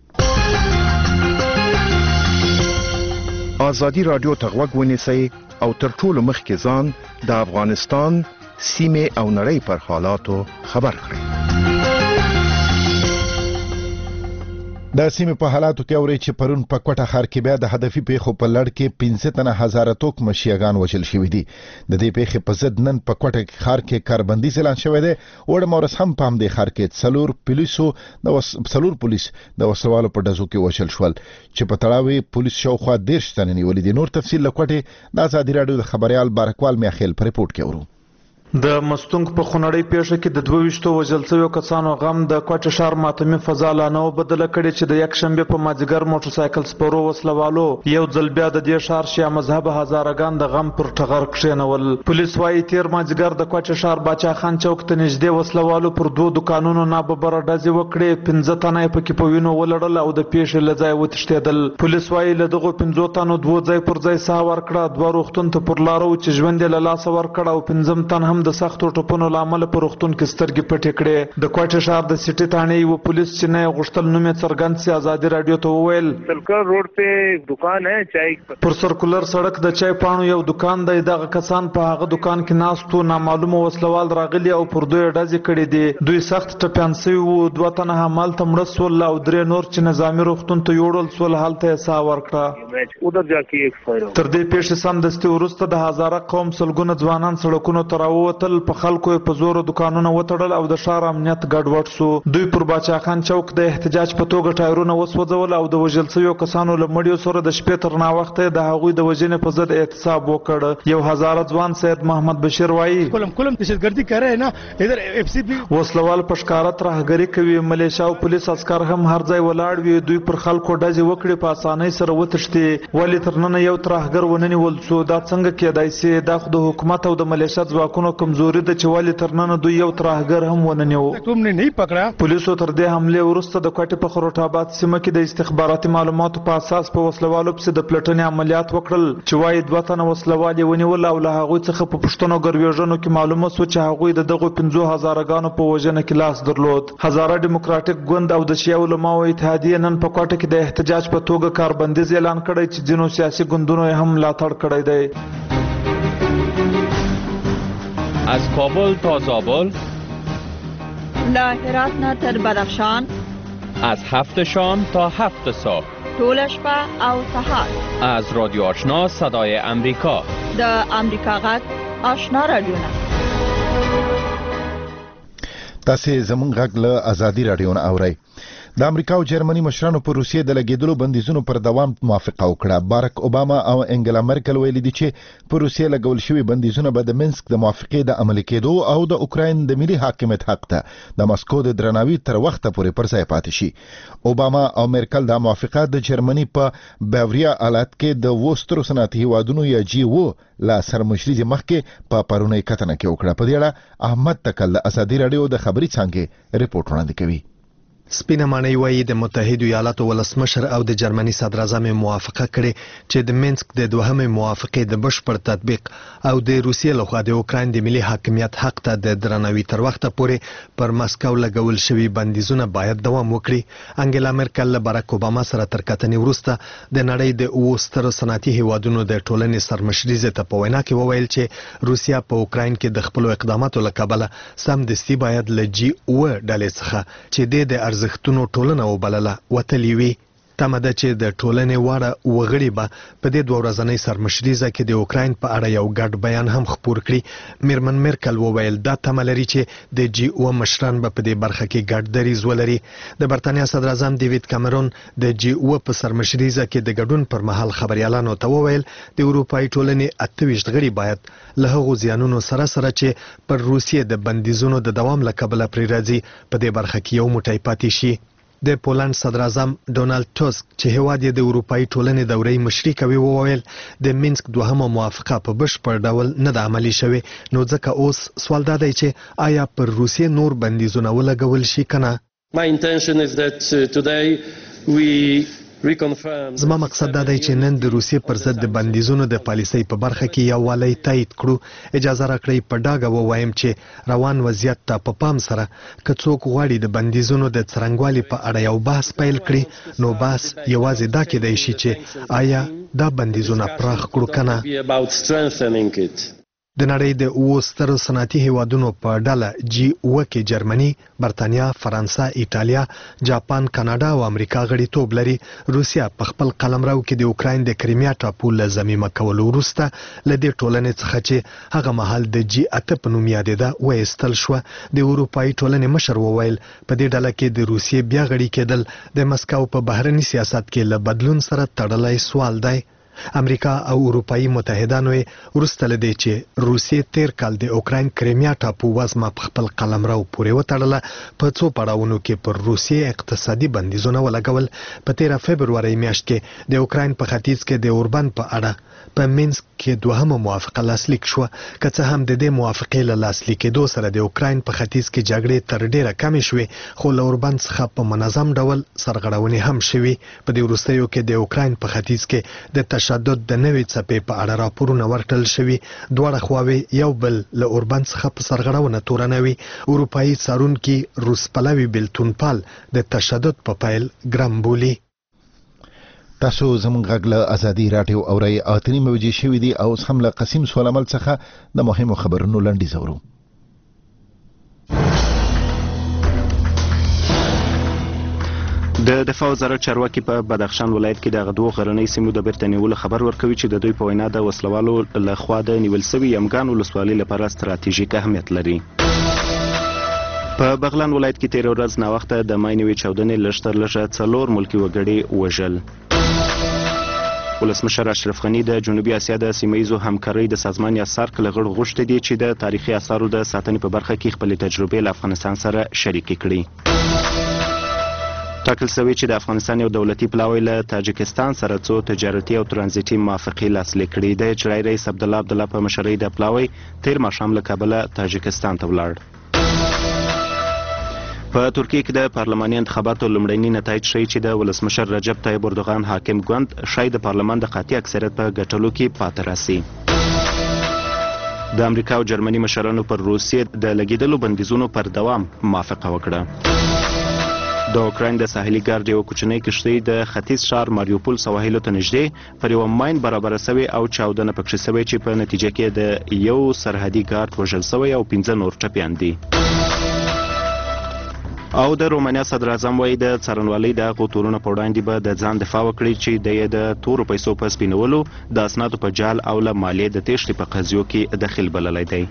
ازادي رادیو ته غوږ ونیسئ او تر ټولو مخکې ځان د افغانستان سیمې او نړۍ پر حالاتو خبر کړئ. د سیمې په حالاتو کې اوري چې پرون په کوټه ښار کې بیا د هدفي پیښو په لړ کې 15 تنه هزاره توک مشیګان وژل شوي دي. د دې پیښې په ضد نن په کوټه ښار کې کاربندي اعلان شوی دی. وړ مورس هم په همدې ښار کې څلور پولیس د وسلوالو په ډزو کې وژل شول چې په تړاو پولیس شاوخوا 10 تنه نیولې دي. نور تفصیل لکوټه د آزادي رادیو د خبريال بارکوال میاخیل په ریپورت کې ورو. د مستونګ په خونړۍ پیښه کې د 22 وژل شویو کسانو غم د کوټه ښار ماتمي فضا لا نو بدل کړي چې د یک شنبه په مازیګر موټر سایکل سپورو وسلوالو یو ځل بیا د دې ښار شیا مذهب هزارګان د غم پر ټغر کښینول. پولیس وايي تیر مازیګر د کوټه ښار باچا خان چوک ته نږدې وسلوالو پر 2 دکانونو ناببره ډزې وکړې. 15 تنه پکې په وینو ولړل او د پیښې لځای وتښتیدل. پولیس وايي له دغه 15 تنو 2 ځای پر ځای ساه ورکړه، 2 روغتون ته پر لارو چې ژوند له لاس ورکړ او 15 تن هم د سختو ټپونو لامل پر روغتون کې سترګې پټې کړې. د کوټه ښار د سټي تانې یو پولیس چې نه غشتل نوم یې څرګند سي آزادي رادیو ته وویل سرکل روډ په دکان ہے چای پر سرکولر سړک د چای پانو یو دکان دی. دغه کسان په هغه دکان کې ناستو نامعلومه وسلوال راغلي او پر دوی ډزې کړې دي. دوی سخت ټپیان شوي وو. 2 تنه حمال ته مړه سول او 3 نور چې نظامي روغتون ته یوړل سول هلته یې ساه ورکړه. تر دې پیښې سمدستي وروسته د هزاره قوم سلګونه ځوانان سړکونو ته راووتل. په خلکو په زور دکانونه وتړل او د ښار امنیت ګډوډ شو. دوی پر باچا خان چوک د احتجاج په توګه ټایرونه وسوځول او د وژل شویو کسانو له مړیو سره د شپې تر ناوخته د هغوی د وژنې په ضد احتساب وکړ. یو هزاره ځوان سید محمد بشیر وایي کلم دهشتګردي کړه نه ادھر اف سی پی وسلوال په ښکارا ترهګری کوي. ملیشیا او پولیس عسكر هم هر ځای ولاړ وي. دوی پر خلکو ډزې وکړي په اسانۍ سره وتښتي. ولی تر نن یو ترهګر وننیول شو. دا څنګه کېدای سي؟ دا خو د حکومت او د ملیشیا ځواکونو کمزوري د چوالي ترنن دوی یو ترهګر هم وننیو. پولیسو تر دې حمله ورسته د کوټه په خروټ آباد سیمه کې د استخباراتي معلوماتو په اساس په وسلوالو پسې د پلټنې عملیات وکړل چې وايي 2 تنه وسلوالي ونیول او له هغه څخه په پښتنو ګرویژنو کې معلومه شو چې هغه د دغه 15,000 غانو په وژنه کې لاس درلود. هزاره ډیموکراټک ګوند او د شیعه علماو اتحادیه نن په کوټه کې د احتجاج په توګه کاربندیز اعلان کړی چې ځینو سیاسي ګوندونو هم ملاتړ کړی دی. از کابل تا زابل، له هرات نه تر بدخشان، از 7 شام تا 7 صبح، ټول شپه او سهار، از رادیو آشنا صدای امریکا، د امریکا غږ آشنا رادیو نه. تاسو زموږ غږ له آزادي رادیو نه اورئ. د امریکا او جرمني مشرانو پر روسیې د لګیدلو بندیزونو پر دوام موافقه وکړه. بارک اوباما او انګلا مرکل ویلي دي چې پر روسیې لګول شوی بندیزونه به د منسک د موافقې د عملي کېدو او د اوکراین د ملي حاکمیت حق ته د مسکو د درناوي تر وخته پورې پر ځای پاتې شي. اوباما او مرکل د موافقه د جرمني په باوریا ایالت کې د وسترو صنعتي هیوادونو یا جی لا سرمشري مخکې په پرونی کتنه کې وکړه. په دې اړه احمد تکل د آزادي رادیو د خبري څنګه ریپورت وړاندې کوي. سپینه معنی وایي د متحده ایالاتو ولسمشر او د جرمني صدر اعظم موافقه کړې چې د منسک د دوهمې موافقې د بشپړ تطبیق او د روسیې لخوا د اوکراین د ملي حاکمیت حق ته د درناوي تر وخته پورې پر مسکو لګول شوی بندیزونه باید دوام وکړي. انګلا مرکل له باراک اوباما سره تر کتنې وروسته د نړۍ د اوستر صنعتي هیوادونو د ټولنې سرمشري ته په وینا کې وویل چې روسیا په اوکراین کې د خپل اقداماتو لکبله سمدستي باید له جی ډلې څخه چې د ارزښتونو ټولنه وبلله وتلی وي. تمه ده چې د ټولنې واړه وغړي به په دې 2 ورځنۍ سرمشریزه کې د اوکراین په اړه یو ګډ بیان هم خپور کړي. میرمن مرکل وویل دا تمه لري چې د جی مشران به په دې برخه کې ګډ دریځ ولري. د برتانیا صدر اعظم ډیوید کامرون د جی په سرمشریزه کې د ګډون پر مهال خبريالانو ته وویل د اروپאי ټولنې 28 غړي باید له هغو زیانونو سره چې پر روسیې د بندیزونو د دوام لکبله پرې راځي په دې برخه کې یو موټی پاتې شي. د پولند صدر اعظم ډونالد ټاسک چې هیواد یې د اروپאי ټولنې دورې مشري کوي وویل د منسک دوهمه موافقه په بشپړ ډول نه د عملي شوې، نو ځکه اوس سوال دا دی چې آیا پر روسیې نور بندیزونه ولګول شي کنه. زما مقصد دا دی چې نن د روسیې پر ضد د بندیزونو د پالیسۍ په برخه کې یووالی تایید کړو. اجازه راکړئ په ډاګه ووایم چې روان وضعیت ته په پام سره که څوک غواړي د بندیزونو د څرنګوالي په اړه یو بحث پیل کړي نو بحث یوازې دا کېدای شي چې آیا دا بندیزونه پراخ کړو کنه. د نړۍ د 7 ستر صنعتي هیوادونو په ډله G7 کې جرمني، برتانیا، فرانسه، ایټالیا، جاپان، کاناډا او امریکا غړیتوب لري. روسیا په خپل قلمرو کې د اوکراین د کریمیا ټاپو له ضمیمه کولو وروسته له دې ټولنې څخه چې هغه مهال د G8 په نوم یادېده وایستل شوه. د اروپایي ټولنې مشر وویل په دې ډله کې د روسیې بیا غړي کېدل د مسکو په بهرني سیاست کې له بدلون سره تړلی سوال دی. امریکا او اروپایي متحدانو وروسته له دې چې روسیې تیر کال د اوکراین کریمیا ټاپو وزمه په خپل قلمرو پورې وتړله په څو پړاوونو کې پر روسیې اقتصادي بندیزونه ولګول. په 13 فبروري میاشت کې د اوکراین په ختیځ کې د اوربان په اړه په مینسک کې دوهمه موافقه لاسلیک شوه. که څه هم د دې موافقې له لاسلیکېدو سره د اوکراین په ختیځ کې جګړې تر ډیره کمې شوې، خو له اوربان څخه په منظم ډول سرغړونې هم شوې. په دې وروستیو کې د اوکراین په ختیځ کې د تشدد د نوې څپې په اړه راپورونه ورکړل شوي. دواړه خواوې یو بل له اوربان څخه په سرغړونه تورنوي. اروپایي څارونکي روس پلوي بیلتون پال د تشدد په پیل ګرم بولي. تاسو زموږ غږ له ازادي راډیو اورئ. اتنی موجي شوي دي او هم له قسیم سولمل څخه د مهمو خبرونو لنډیز اورو. د دفاع وزارت چارواکي په بدخشان ولایت کې د دوه غرنۍ سیمو د بیرته نیولو خبر ورکوي چې د دوی په وینا د وسلوالو له خوا د نیول سوي یمګان ولسوالۍ لپاره ستراتیژیک اهمیت لري. په بغلان ولایت کې 13 ورځ ناوخته د مای نوې چاودنې لږ تر لږه 4 ملکي وګړي وژل. ولسمشر اشرف غني د جنوبي اسیا د سیمه‌ییزو همکارۍ د سازمان یا سارک له غړو غوښتي دي چې د تاریخي آثارو د ساتنې په برخه کې خپلې تجربې له افغانستان سره شریکې کړي. ټاکل شوی چې د افغانستان یو دولتي پلاوی له تاجکستان سره څو تجارتي او ترانزیتي موافقې لاسلیک کړي. د اجرایي رئیس عبدالله په مشرۍ د پلاوی تیر ماښام له کابله تاجکستان ته ولاړ. په ترکیه کې د پارلماني انتخاباتو لومړني نتایج ښیي چې د ولسمشر رجب طیب اردوغان حاکم ګوند شاید د پارلمان د قاطع اکثریت په ګټلو کې پاتې راسي. د امریکا او جرمني مشرانو پر روسیې د لګیدلو بندیزونو پر دوام موافقه وکړه. د اوکراین د ساحلي ګارد یو کوچنۍ کشتۍ د ختیځ ښار ماریوپول سواحلو ته نږدې پر یوه ماین برابره سوې او چاودنه پکښې سوې چې په نتیجه کې د یو سرحدي ګارد وژل سوی او 15 نور ټپیان دي. او د رومانیا صدر اعظم وایي د څارنوالۍ د هغو تورونو په وړاندې به د ځان دفاع وکړي چې د یې د تورو پیسو په سپینولو د اسنادو په جال او له مالیې د تېښتې په قضیو کې دخیل بللی دی.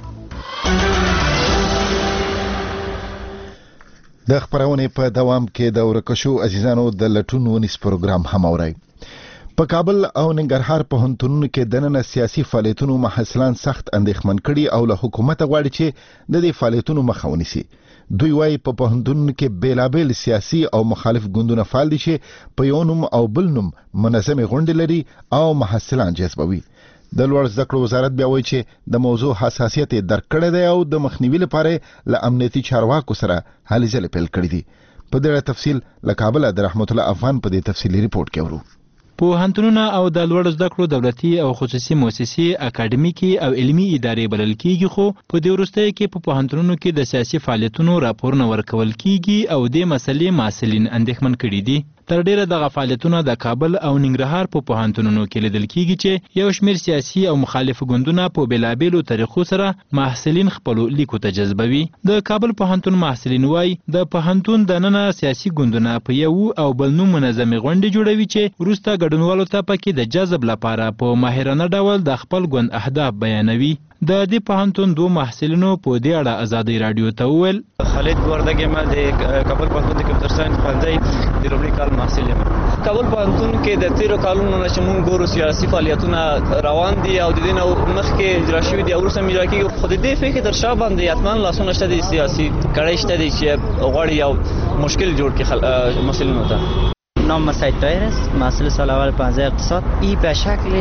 د خبرونې په دوام کې د ورکشو عزیزانو د لټون ونیس پروګرام هم اورئ. په کابل او ننګرهار پوهنتونونو کې دننه سیاسي فعالیتونو محصلان سخت اندېښمن کړي او له حکومت غواړي چې د دې فعالیتونو مخه ونیسي. دوی وايي په پوهنتونونو کې بیلابیل سیاسي او مخالف ګوندونه فعال دي چې په یو نوم او بل نوم منظمې غونډې لري او محصلان جذبوي. د لوړ زده کړو وزارت بیا وایي چې د موضوع حساسیت یې درک کړی دی او د مخنیوي لپاره له امنیتي چارواکو سره هلې ځلې پیل کړي دي. په دې اړه تفصیل له کابل د رحمت الله افغان په دې تفصیلي ریپورت کې اورو. پوهنتونونه او د لوړ زده کړو دولتي او خصوصي مؤسسې اکاډمیکي او علمي ادارې بلل کیږي، خو په دې وروستیو کې په پوهنتونونو کې د سیاسي فعالیتونو راپورونه ورکول کیږي او د مسلې محصلین اندېښمن کړي دي. تر ډیره دغه فعالیتونه د کابل او ننګرهار په پوهنتونونو کې لیدل کیږي چې یو شمېر سیاسي او مخالف ګوندونه په بیلابیلو طریقو سره محصلین خپلو لیکو ته جذبوي. د کابل پوهنتون محصلین وایي د پوهنتون دننه سیاسي ګوندونه په یو او بل نوم منظمې غونډې جوړوي چې وروسته ګډونوالو ته پکې د جذب لپاره په ماهرانه ډول د خپل ګوند اهداف بیانوي. د دې پوهنتون دوه محصلینو په دې اړه ازادي رادیو ته وویل: خالد وردګ ما د کابل پوهنتون د کمپیوټر ساينس پوهنځي د لومړي کال محصل یم. کابل پوهنتون کې د 13 کالونو نه چې موږ ګورو سیاسي فعالیتونه روان دي او د دې نه مخکې اجرا شوي دي او وروسته اجرا کېږي، خو د دې فکر تر شا باندې حتما لاسونه شته دي سیاسي کړۍ شته دي چې غواړي یو مشکل جوړ کړي مسئولینو ته. نام سعید طاهر است، محصل سال اول پانزه اقتصاد. این به شکل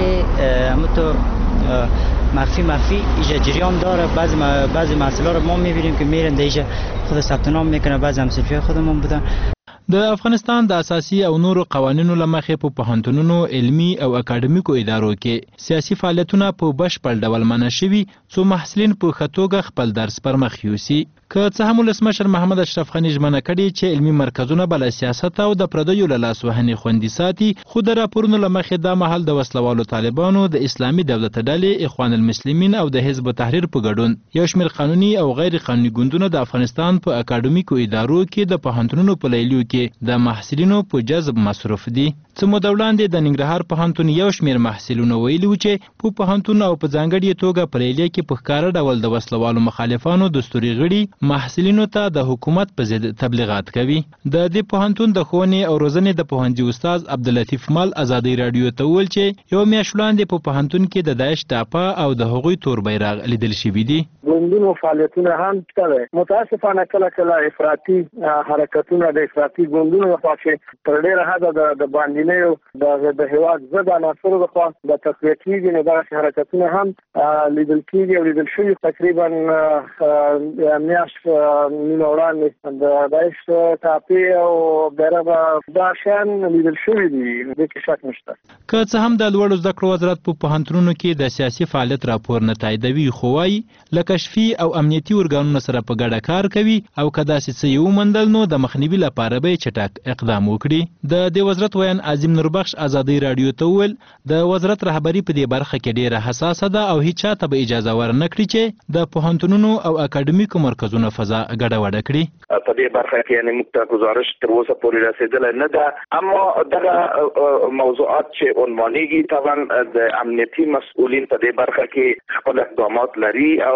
مخفی ایجا جریان داره. بعضی محصلا رو ما میبینیم که میرن دیجا خود ثبت نام میکنه، بعضی همسلفی خودمون بودن. د افغانستان د اساسي او نورو قوانینو لمخې په پوهنتونونو علمي او اکاډمیکو ادارو کې سیاسي فعالیتونه په بشپړ ډول منع شوي څو محصلین په ښه توګه خپل درس پر مخ یوسي. که څه هم ولسمشر محمد اشرف غني ژمنه کړې چې علمي مرکزونه به له سیاست او د پردیو له لاسوهنې خوندي ساتي، خو د راپورونو له مخې دا مهال د وسلوالو طالبانو د اسلامي دولت ډلې اخوان المسلمین او د حزب تحریر په ګډون یو شمېر قانوني او غیر قانوني ګوندونه د افغانستان په اکاډمیکو ادارو کې د پوهنتونونو په لیلیو کې د محصلینو په جذب مصروف دي. څه موده وړاندې د ننګرهار پوهنتون یو شمېر محصلینو ویلي و چې په پوهنتون او په ځانګړې توګه په لیلیه کې په ښکاره ډول د وسلوالو مخالفانو دستوري غړي محصلینو ته د حکومت په ضد تبلیغات کوي. د دې پوهنتون د ښوونې او روزنې د پوهنځي استاد عبداللطیف مل ازادي رادیو ته وویل چې یو میاشت وړاندې په پوهنتون کې د داعش ټاپه او د هغوی تور بیرغ لیدل شوي دي. ګوندونو فعالیتونه هم شته. متاسفانه کله افراطي حرکتونه د افراطي ګوندونو لخوا چې تر ډېره حده د باندنیو د هېواد ضد عناصرو لخوا د تقویه کېږي، نو دغسې حرکتونه هم لیدل کېږي او لیدل شوي. تقریبا میاشت نیمه وړاندې د داعش ټاپې او بیرغ دا شیان لیدل شوي دي، دې کې شک نشته. که څه هم د لوړو زده کړو وزارت په پوهنتونونو کې د سیاسي فعالیت راپور نه تاییدوي، خو وایي له کشفي او امنیتي ارګانونو سره په ګډه کار کوي او که داسې څه یې وموندل نو د مخنیوي لپاره به یې چټک اقدام وکړي. د دې وزارت ویان عظیم نوربخش ازادي رادیو ته وویل د وزارت رهبري په دې برخه کې ډېره حساسه ده او هیڅ چا ته به اجازه ورنه کړي چې د پوهنتونونو او اکاډمیکو مرکزونو فضا ګډوډه کړي. په دې برخه کې یعنې موږ ته گزارش تر اوسه پورې رسېدلی نه ده، اما دغه موضوعات چې عنوانېږي طبعا د امنیتي مسؤلین په دې برخه کې خپل اقدامات لري او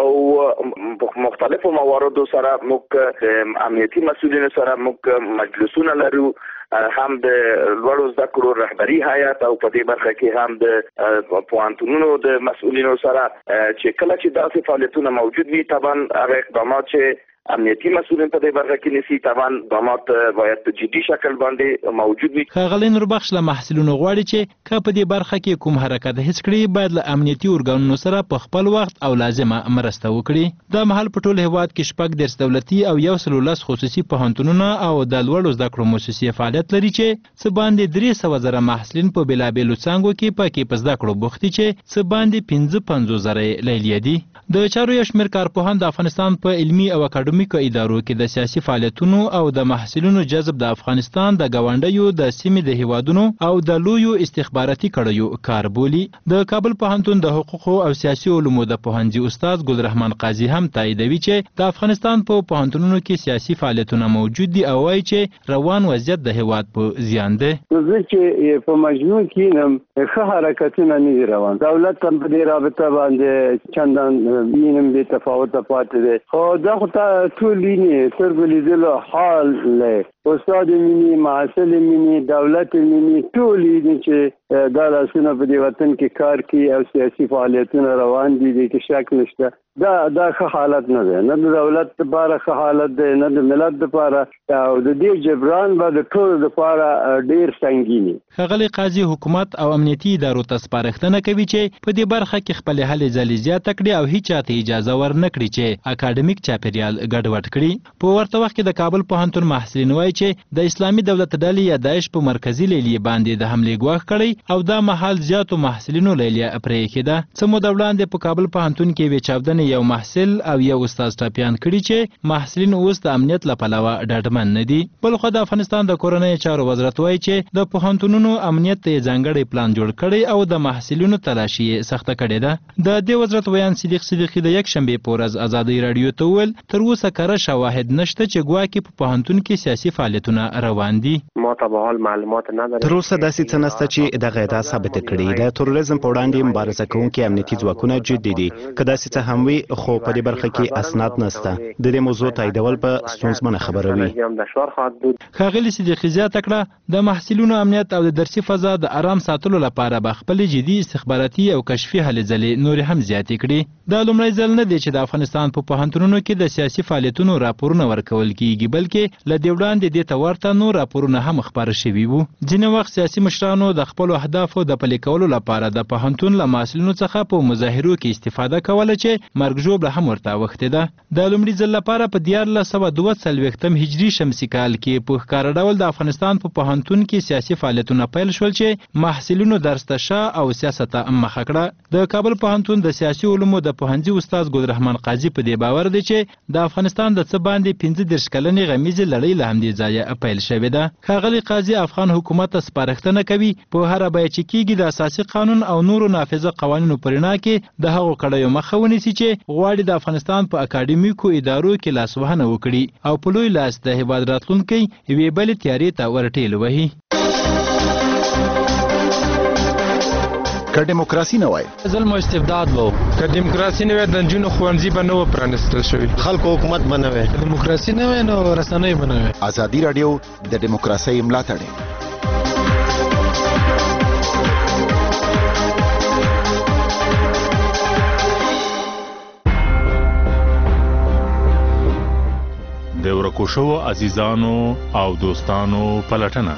مختلفو مواردو سره موږ د امنیتي مسؤلینو سره موږ مجلسونه لرو، هم د لوړو زده کړو رهبري هیئت او په دې برخه کې هم د پوهنتونونو د مسؤلینو سره چې کله چې داسې فعالیتونه موجود وي طبعا هغه اقدامات چې امنیتي مسؤلین په دې برخه کې نیسي طبعا اقدامات باید په جدي شکل باندې موجود وي. ښاغلی نوربخش له محصلینو غواړي چې که په دې برخه کې کوم حرکت هیڅ کړي باید له امنیتي ارګانونو سره په خپل وخت او لازمه مرسته وکړي. دا مهال په ټول هیواد کې 14 دولتي او 110 خصوصي پوهنتونونه او د لوړو زده کړو مؤسسې فعالیت لري چې څه باندې 300,000 محصلین په بېلابېلو څانګو کې پکې په زده کړو بوخت دي چې څه باندې 55,000 لیلیې دي. د چارو یو شمېر کارپوهان د افغانستان په علمي او اکاډمیکو ادارو کې د سیاسي فعالیتونو او د محصلینو جذب د افغانستان د ګاونډیو د سیمې د هیوادونو او د لویو استخباراتي کړیو کار بولي. د کابل پوهنتون د حقوقو او سیاسي علومو د پوهنځي استاد ګلرحمان قاضي هم تاییدوي چې د افغانستان په پوهنتونونو کې سیاسي فعالیتونه موجود دي او وایي چې روان وضعیت د هیواد په زیان دی. زه چې په مجموع کې نم ښه حرکتونه نه دي روان، دولت هم په دې رابطه باندې چندان وینم بې تفاوته پاتې دی، خو دا خو ټول ویني سترګو لیدلو حال دی. استاد مینی، محصل مینی، دولت مینی، ټول ویني چې دا لاسونه په دې وطن کې کار کوي او سیاسي فعالیتونه روان دي، دې کې شک نشته. دا ښه حالت نه دی، نه د دولت لپاره ښه حالت دی، نه د ملت لپاره، او د دې جبران به د ټولو لپاره ډېر سنګین وي. ښاغلی قاضي حکومت او امنیتي ادارو ته سپارښتنه کوي چې په دې برخه کې خپلې هلې ځلې زیاته کړي او هیڅ چا ته اجازه ورنه کړي چې اکاډمیک چاپیریال ګډوډ کړي. په ورته وخت کې د کابل پوهنتون محصلین وایي چې د اسلامي دولت ډلې یا داعش په مرکزي لیلیې باندې د حملې ګواښ کړی او دا مهال زیاتو محصلینو لیلیه پرې ایښې ده. څه موده وړاندې په کابل پوهنتون کې یوې چاودنې یو محصل او یو استاد ټپیان کړي چې محصلین اوس د امنیت له پلوه ډاډمن نه دي. بلخو د افغانستان د کورنیو چارو وزارت وایي چې د پوهنتونونو امنیت ته ځانګړی پلان جوړ کړی او د محصلینو تلاشي یې سخته کړې ده. د دې وزارت ویان صدیق صدیقي د یکشنبې په ورځ ازادي رادیو ته وویل تر اوسه کره شواهد نشته چې ګواکې په پوهنتون کې سیاسي فعالیتونه روان دي. ما ته به حال معلومات نداره. تر اوسه داسې څه نشته چې دغه ادعا ثابته کړي. د تروریزم په وړاندې مبارزه کوونکي امنیتي ځواکونه جدي دي. که داسې څه هم وي خو په دې برخه کې اسناد نشته. د دې موضوع تاییدول په ستونزمنه خبره وي. ښاغلي صدیقي زیاته کړه د محصلینو امنیت او د درسي فضا د آرام ساتلو لپاره به خپلې جدي استخباراتي او کشفي هلې ځلې نورې هم زیاتې کړي. دا لومړی ځل نه دی چې د افغانستان په پوهنتونونو کې د سیاسي فعالیتونو راپورونه ورکول کیږي، بلکې له دې وړاندې دې ته ورته نور راپورونه هم خپاره شوي وو. ځینې وخت سیاسي مشرانو د خپلو اهدافو د پلي کولو لپاره د پوهنتون له محصلینو څخه په مظاهرو کې استفاده کوله چې مرګ ژوبله هم ورته اوښتې ده. د لومړي ځل لپاره په 1442 هجري شمسي کال کې په ښکاره ډول د افغانستان په پوهنتون کې سیاسي فعالیتونه پیل شول چې محصلینو درس ته شه او سیاست ته مخه کړه. د کابل پوهنتون د سیاسي علومو د پوهنځي استاد ګلرحمن قاضي په دې باور دی چې د افغانستان د څه باندې 15 کلنې غمیزې لړۍ له همدې ځایه پیل شوې ده. ښاغلي قاضي افغان حکومت ته سپارښتنه کوي په هره بیه چې کیږي د اساسي قانون او نورو نافذه قوانینو په رڼا کې د هغو کړیو مخه ونیسي چې غواړي د افغانستان په اکاډمیکو ادارو کې لاسوهنه وکړي او په لوی لاس د هیواد راتلونکی یوې بلې تیارې ته ورټېل وهي. که دیموکراسي نه وای ظلم او استبداد وو. که دیموکراسي نه وای د نجونو ښوونځي به نه و پرانیستل شوي. خلکو حکومت به نه وای. که دیموکراسي نه وای نو رسنۍ به نه وای. ازادي راډیو د دیموکراسۍ ملاتړ د ورکو شوو عزیزانو او دوستانو پلټنه.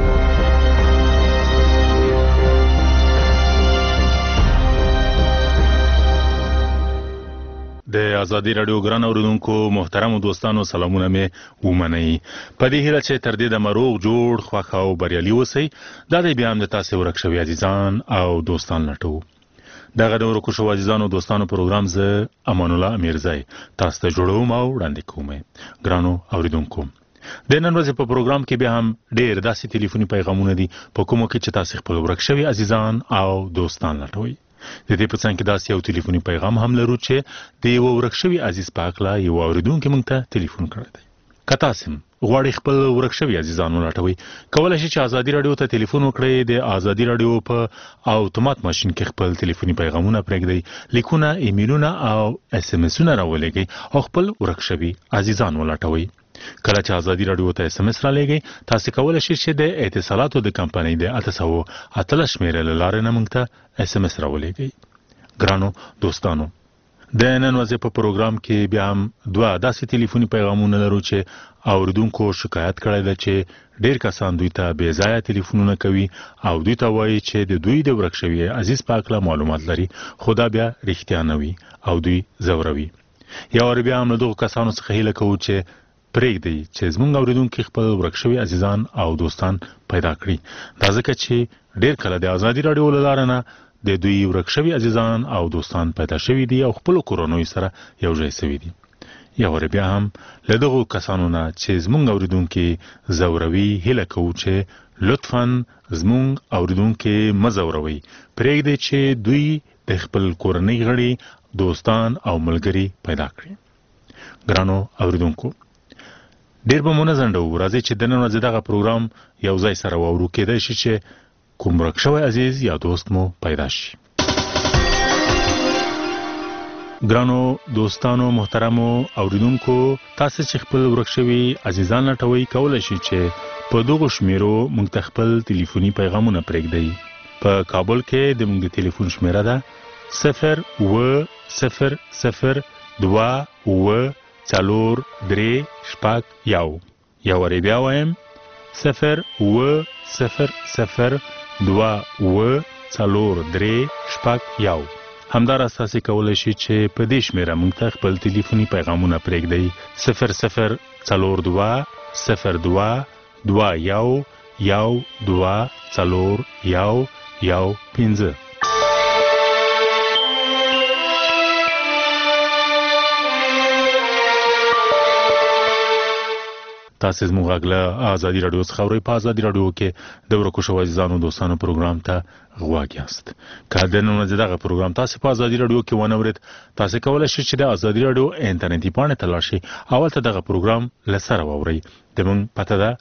د ازادي راډیو ګران اوریدونکو محترم دوستانو سلامونه مې ومنئ. په دې هیله چې تر دې د مروغ جوړ خوښ او بریالي اوسئ. دا دی بیا هم د تاسې ورک شوي عزیزان او دوستان لټو. دغه د ورکو شوو عزیزانو دوستانو پروګرام زه امان الله امیرزی تاسو ته جوړوم او وړاندې کوم. ګرانو اوریدونکو د نن ورځې په پروګرام کې بیا هم ډېر داسې ټلیفوني پیغامونه دي په کومو کې چې تاسې خپل ورک شوي عزیزان او دوستان لټوئ. د دې په څنګ کې داسې یو ټلیفوني پیغام هم لرو چې د یو ورک شوي عزیز په هکله یو اوریدونکی موږ ته ټلیفون کړی دی. که تاسې هم غواړئ خپل ورک شوي عزیزان ولټوئ، کولی شئ چې ازادي راډیو ته ټلیفون وکړئ. د ازادي راډیو په اتومات ماشین کې خپل ټلیفوني پیغامونه پرېږدئ، لیکونه، ایمیلونه او اس ام اسونه راولېږئ او خپل ورک شوي عزیزان ولټوئ. کله چې ازادي راډیو ته اس ام اس را لېږئ، تاسې کولی شئ چې د اتصالاتو د کمپنۍ د 818 شمېرې له لارې نه موږ ته اس ام اس راولېږئ. ګرانو دوستانو، د نن ورځې په پروګرام کې بیا هم دوه داسې ټلیفوني پیغامونه لرو چې اوریدونکو شکایت کړی ده چې ډېر کسان دوی ته بې ځایه ټلیفونونه کوي او دوی ته وایي چې د دوی د ورک شوي عزیز په هکله معلومات لري، خو دا بیا رښتیا نه وي او دوی ځوروي. یا ور بیا هم له دغو کسانو څخه هیله کوو چې پرېږدئ چې زموږ اوریدونکي خپل ورک شوي عزیزان او دوستان پیدا کړي. دا ځکه چې ډېر کله د ازادي راډیو له لارې نه د دوی ورک شوي عزیزان او دوستان پیدا شوي دي او خپلو کورنیو سره یو ځای شوي دي. یا ور بیا هم له دغو کسانو نه چې زموږ اوریدونکي ځوروي هیله کوو چې لطفاً زموږ اوریدونکي مه ځوروئ. پرېږدئ چې دوی د خپل کورنۍ غړي، دوستان او ملګري پیدا کړي. ګرانو اوریدونکو، ډېر به مو نه ځنډوو، راځئ چې د نن ورځې دغه پروګرام یو ځای سره واورو. کېدای شي چې کوم ورک شوی عزیز یا دوست مو پیدا شي. ګرانو دوستانو محترمو اوریدونکو، تاسو چې خپل ورک شوي عزیزان لټوئ، کولی شئ چې په دغو شمیرو موږ ته خپل ټلیفوني پیغامونه پرېږدئ. په کابل کې د موږ د ټلیفون شمیره ده 080002436. یا ور بیا وایم 080002436. همداراز تاسې کولی شئ چې په دې شمیره موږ ته خپل ټلیفوني پیغامونه پرېږدئ 00222212415. تاسې زموږ غږ له ازادي راډیو څخه اورئ. په ازادي راډیو کې د ورکو شوو عزیزانو دوستانو پروګرام ته غوږ یاست. که د نن ورځې دغه پروګرام تاسې په ازادي راډیو کې ونه اورېد، تاسې کولی شئ چې د ازادي راډیو انټرنیټي پاڼې ته لاړ شئ او هلته دغه پروګرام له سره واورئ. زموږ پته ده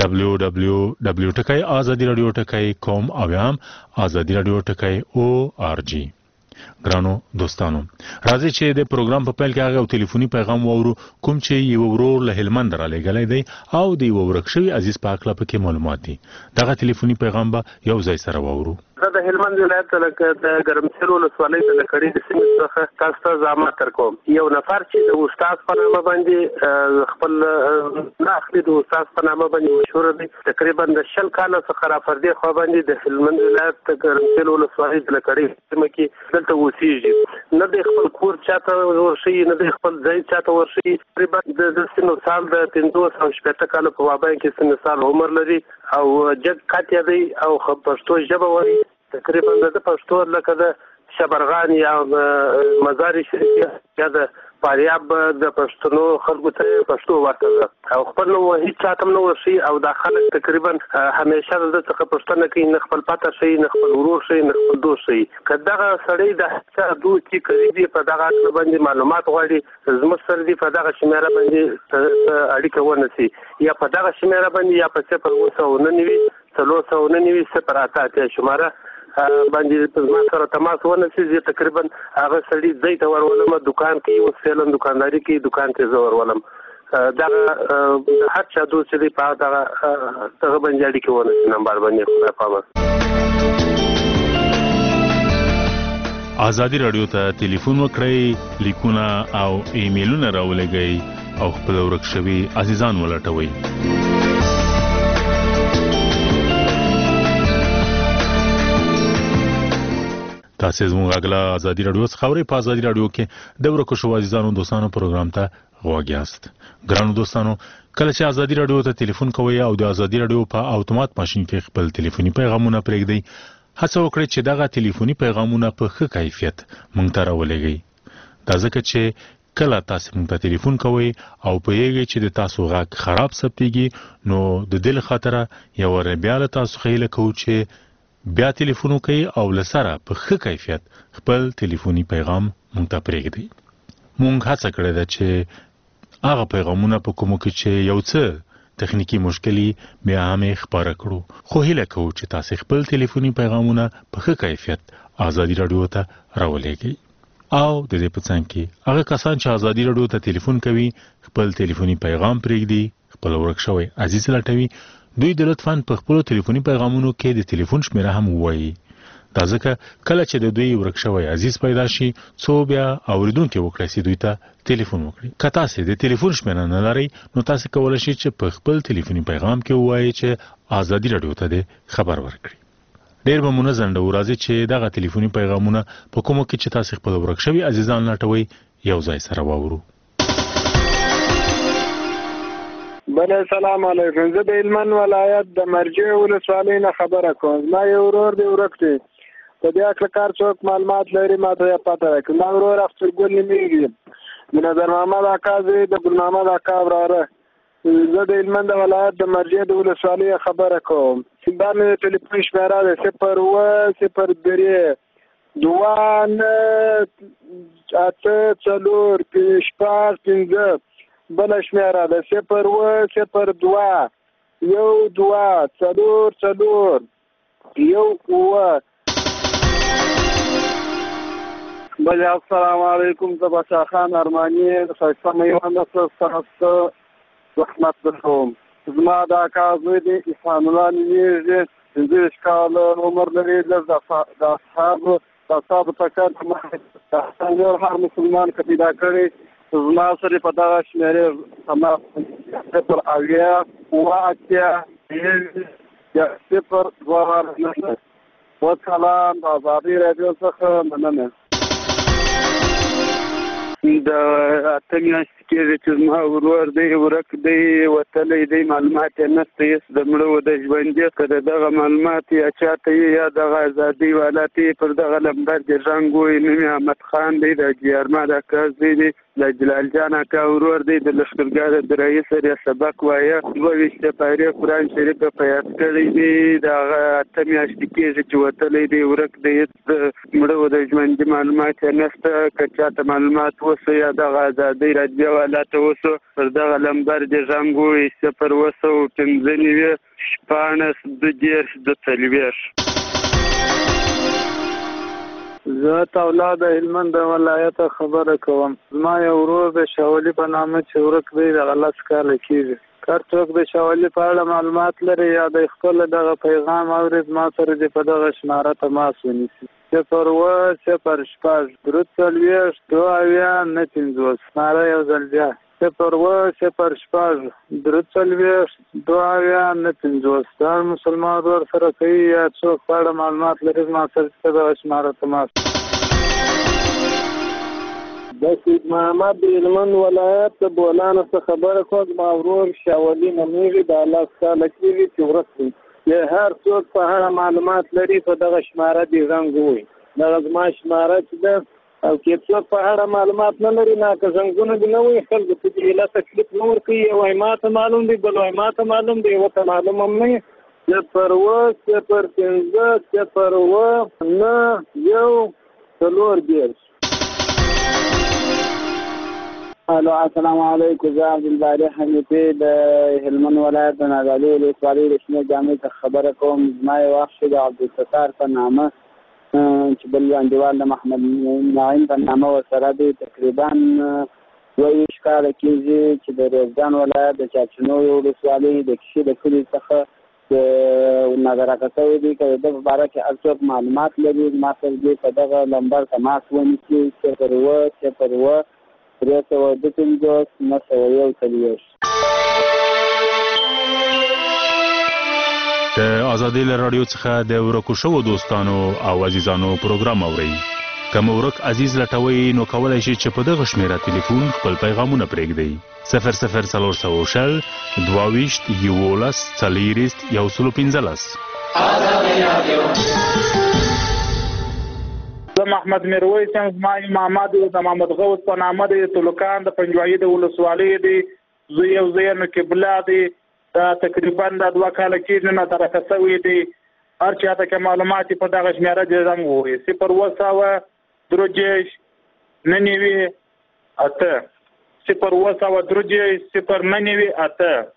www.azadiradio.com او یا هم azadiradio.org. ګرانو دوستانو، راځئ چې د پروګرام په پیل کې هغه ټلیفوني پیغام واورو کوم چې یو ورور له هلمند رالیږلی دی او د یو ورک شوي عزیز په هکله پکې معلومات دي. دغه ټلیفوني پیغام به یو ځای سره واورو. د هلمند ولایت د ګرمسیر ولسوالۍ د لکړې د سیمې څخه تاسو ته زعامت درکوم. یو نفر چې د استاد په نامه باندې خپل نه اخلي د استاد په نامه باندې مشهور دی. تقریبا د 10 کاله څخه را پردې خو باندې د هلمند ولایت د ګرمسیر ولسوالۍ د لکړې سیمه کې دلته اوسېږي. نه د خپل کور چاته ورشي، نه د خپل ځای چاته ورشي. تقریبا د سنو سال د 560 کاله په وابه کې سن سال عمر لري او جګ کاته دی او پښتو ژبه وایي. تقریبا د پښتو لکه د شبرغان یا مزار شریف یا د فاریاب د پښتنو خلکو ته پښتو ورته او خپل نو هیڅ چاته نو ورشي او د خلک تقریبا همیشه د څخه پښتنه کوي، نه خپل پاته شي، نه خپل ورور شي، نه خپل دوست شي. کداغه سړی د څه دوی چې کوي دی په دغه اړه باندې معلومات غواړي، زموږ سره دی په دغه شمیره باندې اړیکه ونیسي یا په دغه شمیره باندې یا په 099 098 شماره باندې په ځما سره تماس ونیسي. تقریبا هغه سړی ځای ته ورولم، دکان کې وسیلم، دکانداري کې دکان ته زور ولم. دغه هر چا دوی چې په دغه باندې اړیکه ونیسي نمبر باندې خدای پامه. ازادي رادیو ته ټلیفون وکړئ، لیکونه او ایمیلونه راولېږئ او خپل ورک شوي عزیزان ولټوئ. تاسو زموږ غلا ازادي رادیو څخه خبرې په ازادي رادیو کې د ورکو شو عزیزانو دوستانو پروګرام ته غوږ یاست. ګرانو دوستانو، کله چې ازادي رادیو ته ټلیفون کوئ او د ازادي رادیو په اتومات ماشين کې خپل ټلیفوني پیغامونه پرېږدئ، هڅه وکړئ چې دغه ټلیفوني پیغامونه په ښه کیفیت مونږ ته راولېږئ. دا ځکه چې کله تاسو مونږ ته ټلیفون کوئ او پوهیږئ چې د تاسو غږ خراب ثبتېږي، نو د دل خاطره یو ور بیا له تاسو خیله کوو چې بیا ټلیفون وکړئ او لسره په ښه کیفیت خپل ټلیفوني پیغام مونږ ته پرېږدئ. مونږ هڅه کړې ده چې هغه پیغامونه په کومو کې چې یو څه تخنیکی مشکلي بیا هم خبره کړو، خو هیله کوو چې تاسو خپل ټلیفوني پیغامونه په ښه کیفیت ازادي رادیو ته راولېږئ. او د دې په څنګ کې هغه کسان چې ازادي رادیو ته ټلیفون کوي خپل ټلیفوني پیغام پرېږدي، خپل ورک شوی عزیز لټوي، دوی د لطفاً په خپل ټلیفوني پیغامونو کې د ټلیفون شمیره هم ووایي. دا ځکه کله چې د دوی ورک شوی عزیز پیدا شي، څو بیا اوریدونکو وکړي چې دوی ته ټلیفون وکړي. که تاسو د ټلیفون شمیره نه لرئ، نو تاسو کولی شئ چې په خپل ټلیفوني پیغام کې ووایي چې ازادي رادیو ته د خبر ورکړي. ډېر به مونږ زنده ورازي چې دغه ټلیفوني پیغامونه په کومو کې چې تاسو خپل ورک شوی عزیزان لټوي یو ځای سره واورو. بله سلام علیکم. زه د هلمند ولایت د مرجع ولسوالۍ نه خبره کوم. ما یو ورور دی ورک دی، په دې اړه کار څوک معلومات لري ما ته یې پته راکړي. ما ورور اخترګل نومیږي، د نظر محمد اکا زوی د ګل محمد اکا وراره. زه د هلمند ولایت د مرجع د ولسوالۍ خبره کوم. دا مې ټلیفون شمیره ده 0 0 2 8 4 5 بل شمیره ده 0 0 2 1 2 4 1 بل السلام علیکم. زه بشا خان ارمانی د ښایسته میوند سره رحمت درکوم. زما د اکا زوی دی احسان الله نومیږي، 15 کاله عمر لري. د اصحابو تکر د هر مسلمان که پیدا کړي زما سره په دغه شمیرې تماس 0 وسلام. د ازادي رادیو څخه مننه. د اته میاشتې کېږي چې زما ورور دی ورک دی، وتلی دی، معلومات یې نشته، هېڅ د مړه د ژوندي که د دغه معلومات یا چاته یې یا دغه ازادي والات یې پر دغه لمبر د رنګ وایي. نوم یې احمد خان دی، د جیارمد اکا زوی دی، د جلال جان اکا ورور دی. د لښکرګاه د رئیس سره سبق وایه، 22 پارې قرآن شریف په یاد کړی دی. د هغه اته میاشتې کېږي چې وتلی دی ورک دی، هېڅ د مړه د ژوندي معلومات یې نشته. که چاته معلومات وسو یا دغه ازادي رادیو والاته وسو پر دغه لمبر د رنګ وایي 0 15 زه تولاد د هلمند ولایت خبره کوم. زما یو ورور د شاولي په نامه چې ورک دی، د 10 کاله کېږي. کار څوک د شاولي په اړه معلومات لري یا د خپل دغه پیغام اورید ما سره دې په دغه شماره تماس ونیسي 0-0-6 درود 40-2 شماره یو ځل بیا 0-0-6 درود 40-2 دا مسلمان ورور سره کوي یا څوک په اړه معلومات لري ما سره دغه شماره تماس د سید محمد د هلمند ولایت د بولانو څخه خبره کوم ما ورور شاولي نومیږي د الله تعالی کېږي چې ورک دی چې هر څوک په هغه معلومات لري په دغه شماره دی زنګ ووي دغه زما شماره چې ده او چې څوک په هغه معلومات نه لري نه که زنګونه دې نه وي خلکو ته دې لا تکلیف نه ورکوي یو وایي ما ته معلوم دی بل وایي ما ته معلوم دی یوه ته معلوم هم نه 0-0-5-0-9-1 الو السلام علیکم زه عبدالباري حنیفي د هلمند ولایت د نادعلي ولسوالۍ د شنې جامې څخه خبره کوم زما یو وخت د عبدالستار په نامه چې بل انډیوال د محمد نعیم په نامه ورسره دی تقریبا 22 کاله کېږي چې د روزګان ولایت د چارچنوي ولسوالۍ د کشي د کلي څخه نادرکه شوی دی که د ده په باره کې هر څوک معلومات لري ما سره دې په دغه نمبر تماس ونیسي 0-0-352 د ازادي رادیو څخه د ورکو شوو دوستانو او عزیزانو پروګرام اورئ که مو ورک عزیز لټوئ نو کولی شئ چې په دغه شمیره تلیفون خپل پیغامونه پرېږدئ 00420 22 11 زه محمد میرویس یم زما محمد د محمد غوث په نامه دی تلوکان د پنجوایي د ولسوالۍ دی زه یو ځای قبله دی دا تقریبا د 2 کاله کېږي نه ترکه شوی دی هر چاته کې معلومات په دغه شمیره دې زنګ ووهي 0-2-3 0-2-3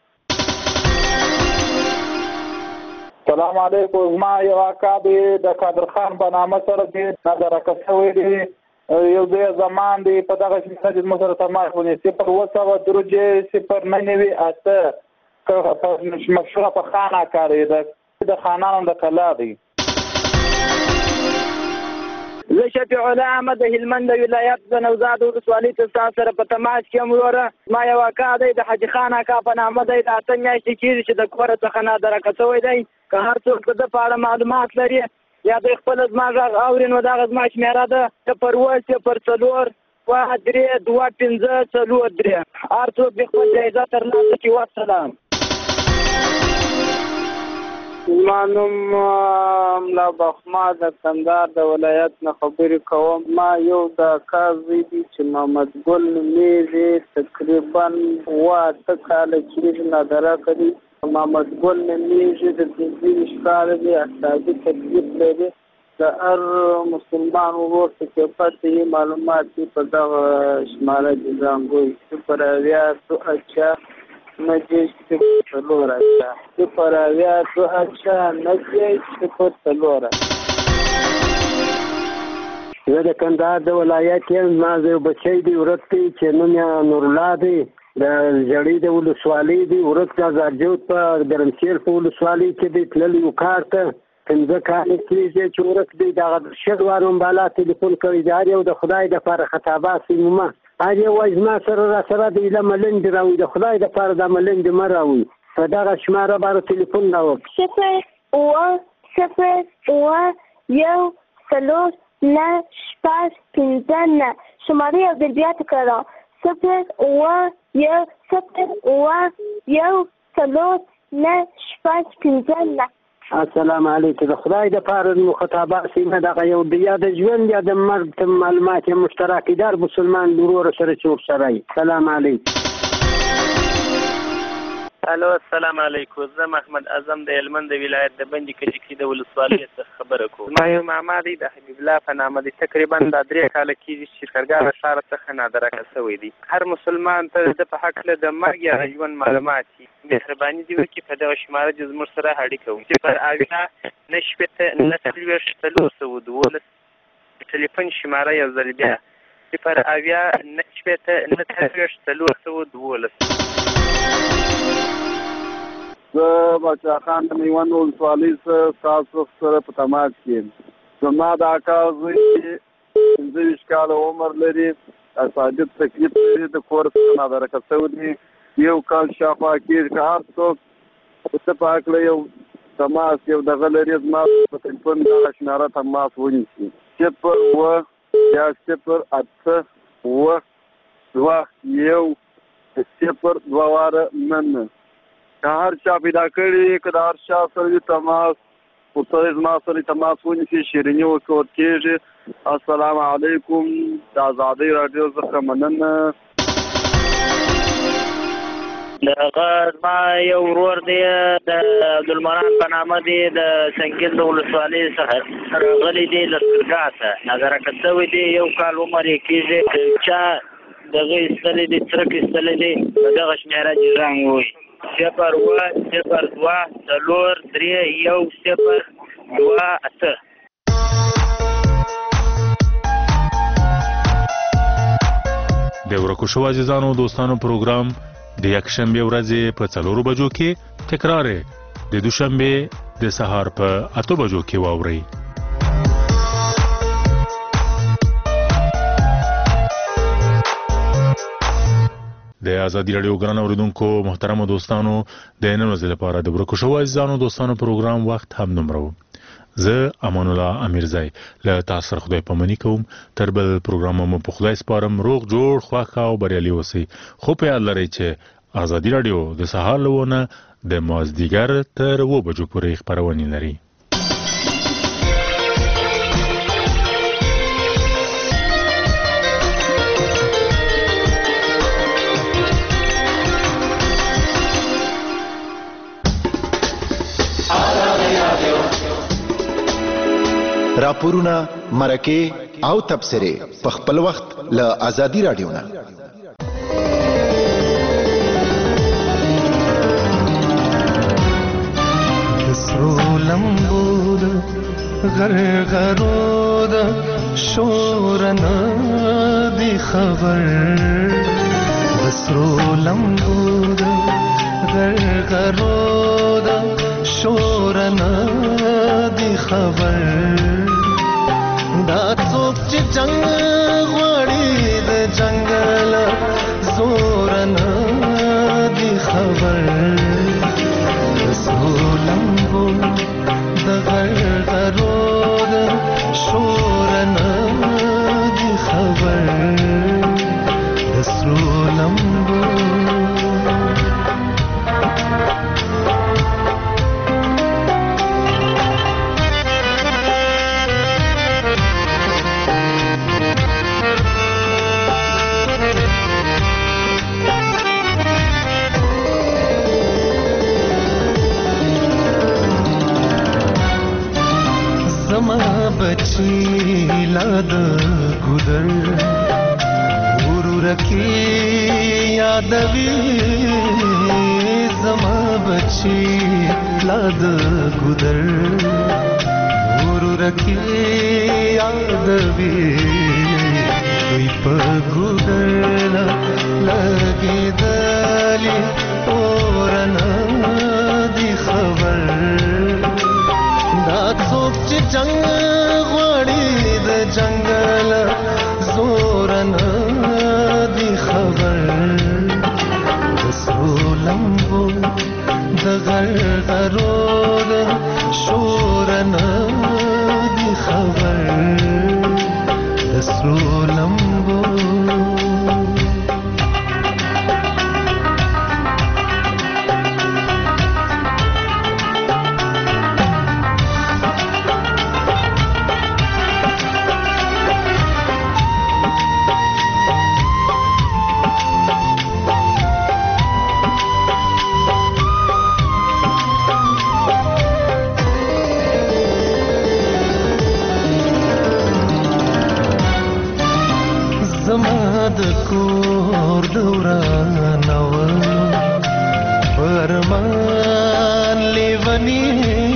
سلام علیکم زما یو اکا دی د قادر خان په نامه سره دی نظرکه شوی دی یو ځای زمان دی په دغه شمیره دې زموږ سره تماس ونیسي 0-2-3 مشهوره په خان اکا دی د خانانو د کلا دی زه شفیع الله احمد د هلمند ولایت د نوزاد ولسوالۍ څخه سره په تماس کې یم وروره ما یو اکا دی د حاجي خان اکا په نامه دی د 8 میاشتې کېږي چې د کوره څخه نادرکه شوی دی که هر څوک د ده په اړه معلومات لري یا د خپل زما غږ اوري نو دغه زما شمېره ده 0-0-4-2-15-4 هر څوک د خپل جایزه ترلاسه کړي والسلام زما نوم ملا بخما د کندهار د ولایت نه خبرې کوم ما یو د اکا زوی دی چې محمد ګل نومیږي تقریبا 8 کاله کېږي نادرکه دی محمد ګل نومیږي د 25 کاله دی اعصابي تکلیف لري د هر مسلمان ورور څخه پاتې معلومات په دغه شماره دي زنګوي 0-0-4 زه د کندهار د ولایت یم زما یو بچی دی ورک دی چې نوم یې نور الله دی د ژړۍ د ولسوالۍ دی ورک د زارجوت په ګرمسیر په ولسوالۍ کې دی تللی و کار ته 15 کاله کېږي چې ورک دی دغه شل وارم بالا تلیفون کړی دی هر یو د خدای دپاره خطاباسي نومه هر یو وایي زما سره راسره د ایله ملنډې راوړي د خدای دپاره دا ملنډې مه راوړي په دغه شماره باندې تلیفون راوړي 0-0-4-9-15 شماره یو ځل بیا تکرار 0-0-4-9-15 السلام علیکم د خدای دپاره مخاطبات سیمه دغه یو یا د ژوند یا د مرګ معلومات مشترک دار مسلمان ورور سره چې ورسره سلام علیکم الو السلام علیکم زه محمد اعظم د هلمند ولایت د بندي کلي د ولسوالۍ څخه خبره کوم ما یو ماما دی د حبیب الله په نامه دی تقریبا د 3 کاله کېږي چې شکرګاه ښار څخه نادرکه شوی دی هر مسلمان ته د په حق له د مرګ یا ژوند معلومات مهرباني دی وکړي په دغه شماره د زموږ سره اړیکه وکړي پر اویا نشپته نسلوش تلوسو تلیفون شماره یو ځل بیا پر اویا نشپته نسلوش تلوسو زه بچا خان د میوند ولسوالۍ تاسو سره په تماس کې زما د اکا زوی 25 کاله عمر لري صادق تکلیف لري د کور څخه نادرکه شوی دی یو کال شاوخوا کېږي که هر څوک څه په هکله یو تماس یو دغه لري زما په تلیفون دغه شماره تماس ونیسي 0 یا 0 8 و 2 1 0 2 واره نن که هر چا پیدا کړي که د هر چا سره تماس او ته زما سره تماس ونیسي شیریني ورکول کېږي السلام علیکم د ازادۍ راډیو څخه مننه دغه زما یو ورور دی د عبدالمنان په نامه دی د سنګین د ولسوالۍ څخه راغلی دی لښکرګاه ته نظرکه شوی دی یو کال عمر یې کېږي چا دغه ایستلی دی څرک ایستلی دی په دغه شمېره چې رنګ ووایي 0 2 4 3 1 0 2 8 د ورکو شو عزیزانو دوستانو پروګرام د یکشنبه ورځې په 4 بجو کې تکرار د دوشنبه د سهار په 8 بجو کې واوري د ازادي رادیو ګران اوریدونکو محترم دوستانو د نن ورځې لپاره د ورکو شو عزیزانو دوستانو پروګرام وخت هم نمرو زه امان الله امیرزای له تاسو سره خدای پامنی کوم تر بل پروګرام په خدای سپارم روغ جوړ خوښ او بریالي اوسئ خو په یاد لرئ چې ازادي رادیو د سهار لونه د مازدیګر تر 2 بجو پورې خبرونه لري راپورونه مرکه او تبصره په خپل وخت له ازادي رادیو نه لمبود غرغرود شورنا دی خبر بسرو لمبود غرغرود شورنا دی خبر دا څوک چې جنگ غوړي د جنگل زورنا دی خبر سولمبو د غرغرو د شورنا دی خبر سولمبو بچی لاد گودر ورورکی یادوی زما بچی لاد گودر ورورکی یادوی دوی په گودر لگی دلی اورنا دی خبر دا څوک چې جنگ غوړي د جنگل زورنا دی خبر د سولمبو د غرغرو د شورنا دی خبر د سولمبو کور دورانو فرمان لیونی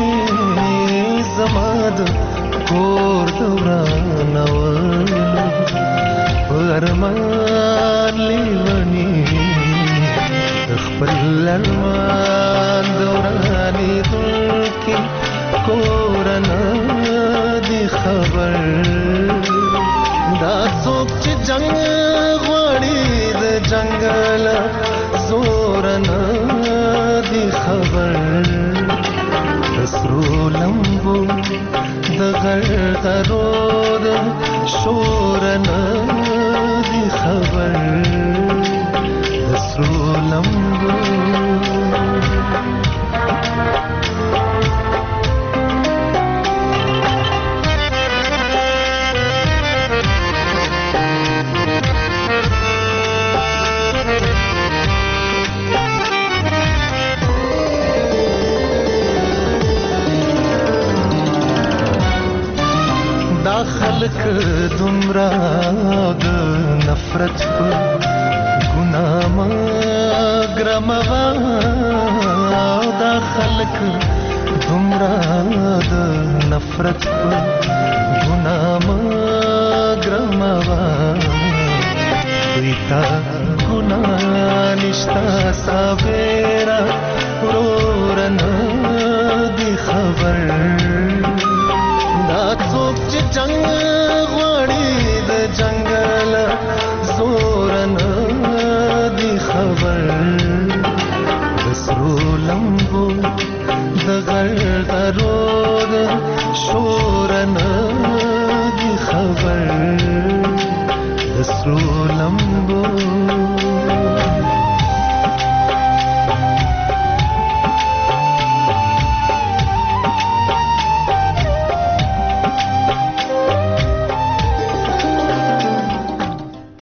زماد کور دورانو فرمان لیونی بلرمان دورانی دل کی کورنا دی خبر دا څوک چې جنگ غواړي د جنگل زورنا دی خبر سرو لمبو د غرغرو د شورنا دی خبر سرو لمبو خلق دمرا د نفرت په ګناه مګرموا دا خلق دمرا د نفرت په ګناه مګرموا ویتا ګناه نشتا سابرا ورورنا دی خبر دا څوک چې جنگ غواړي د جنگل زورنا دی خبر د سرو لمبو د غرغرو د شورنا دی خبر د سرو لمبو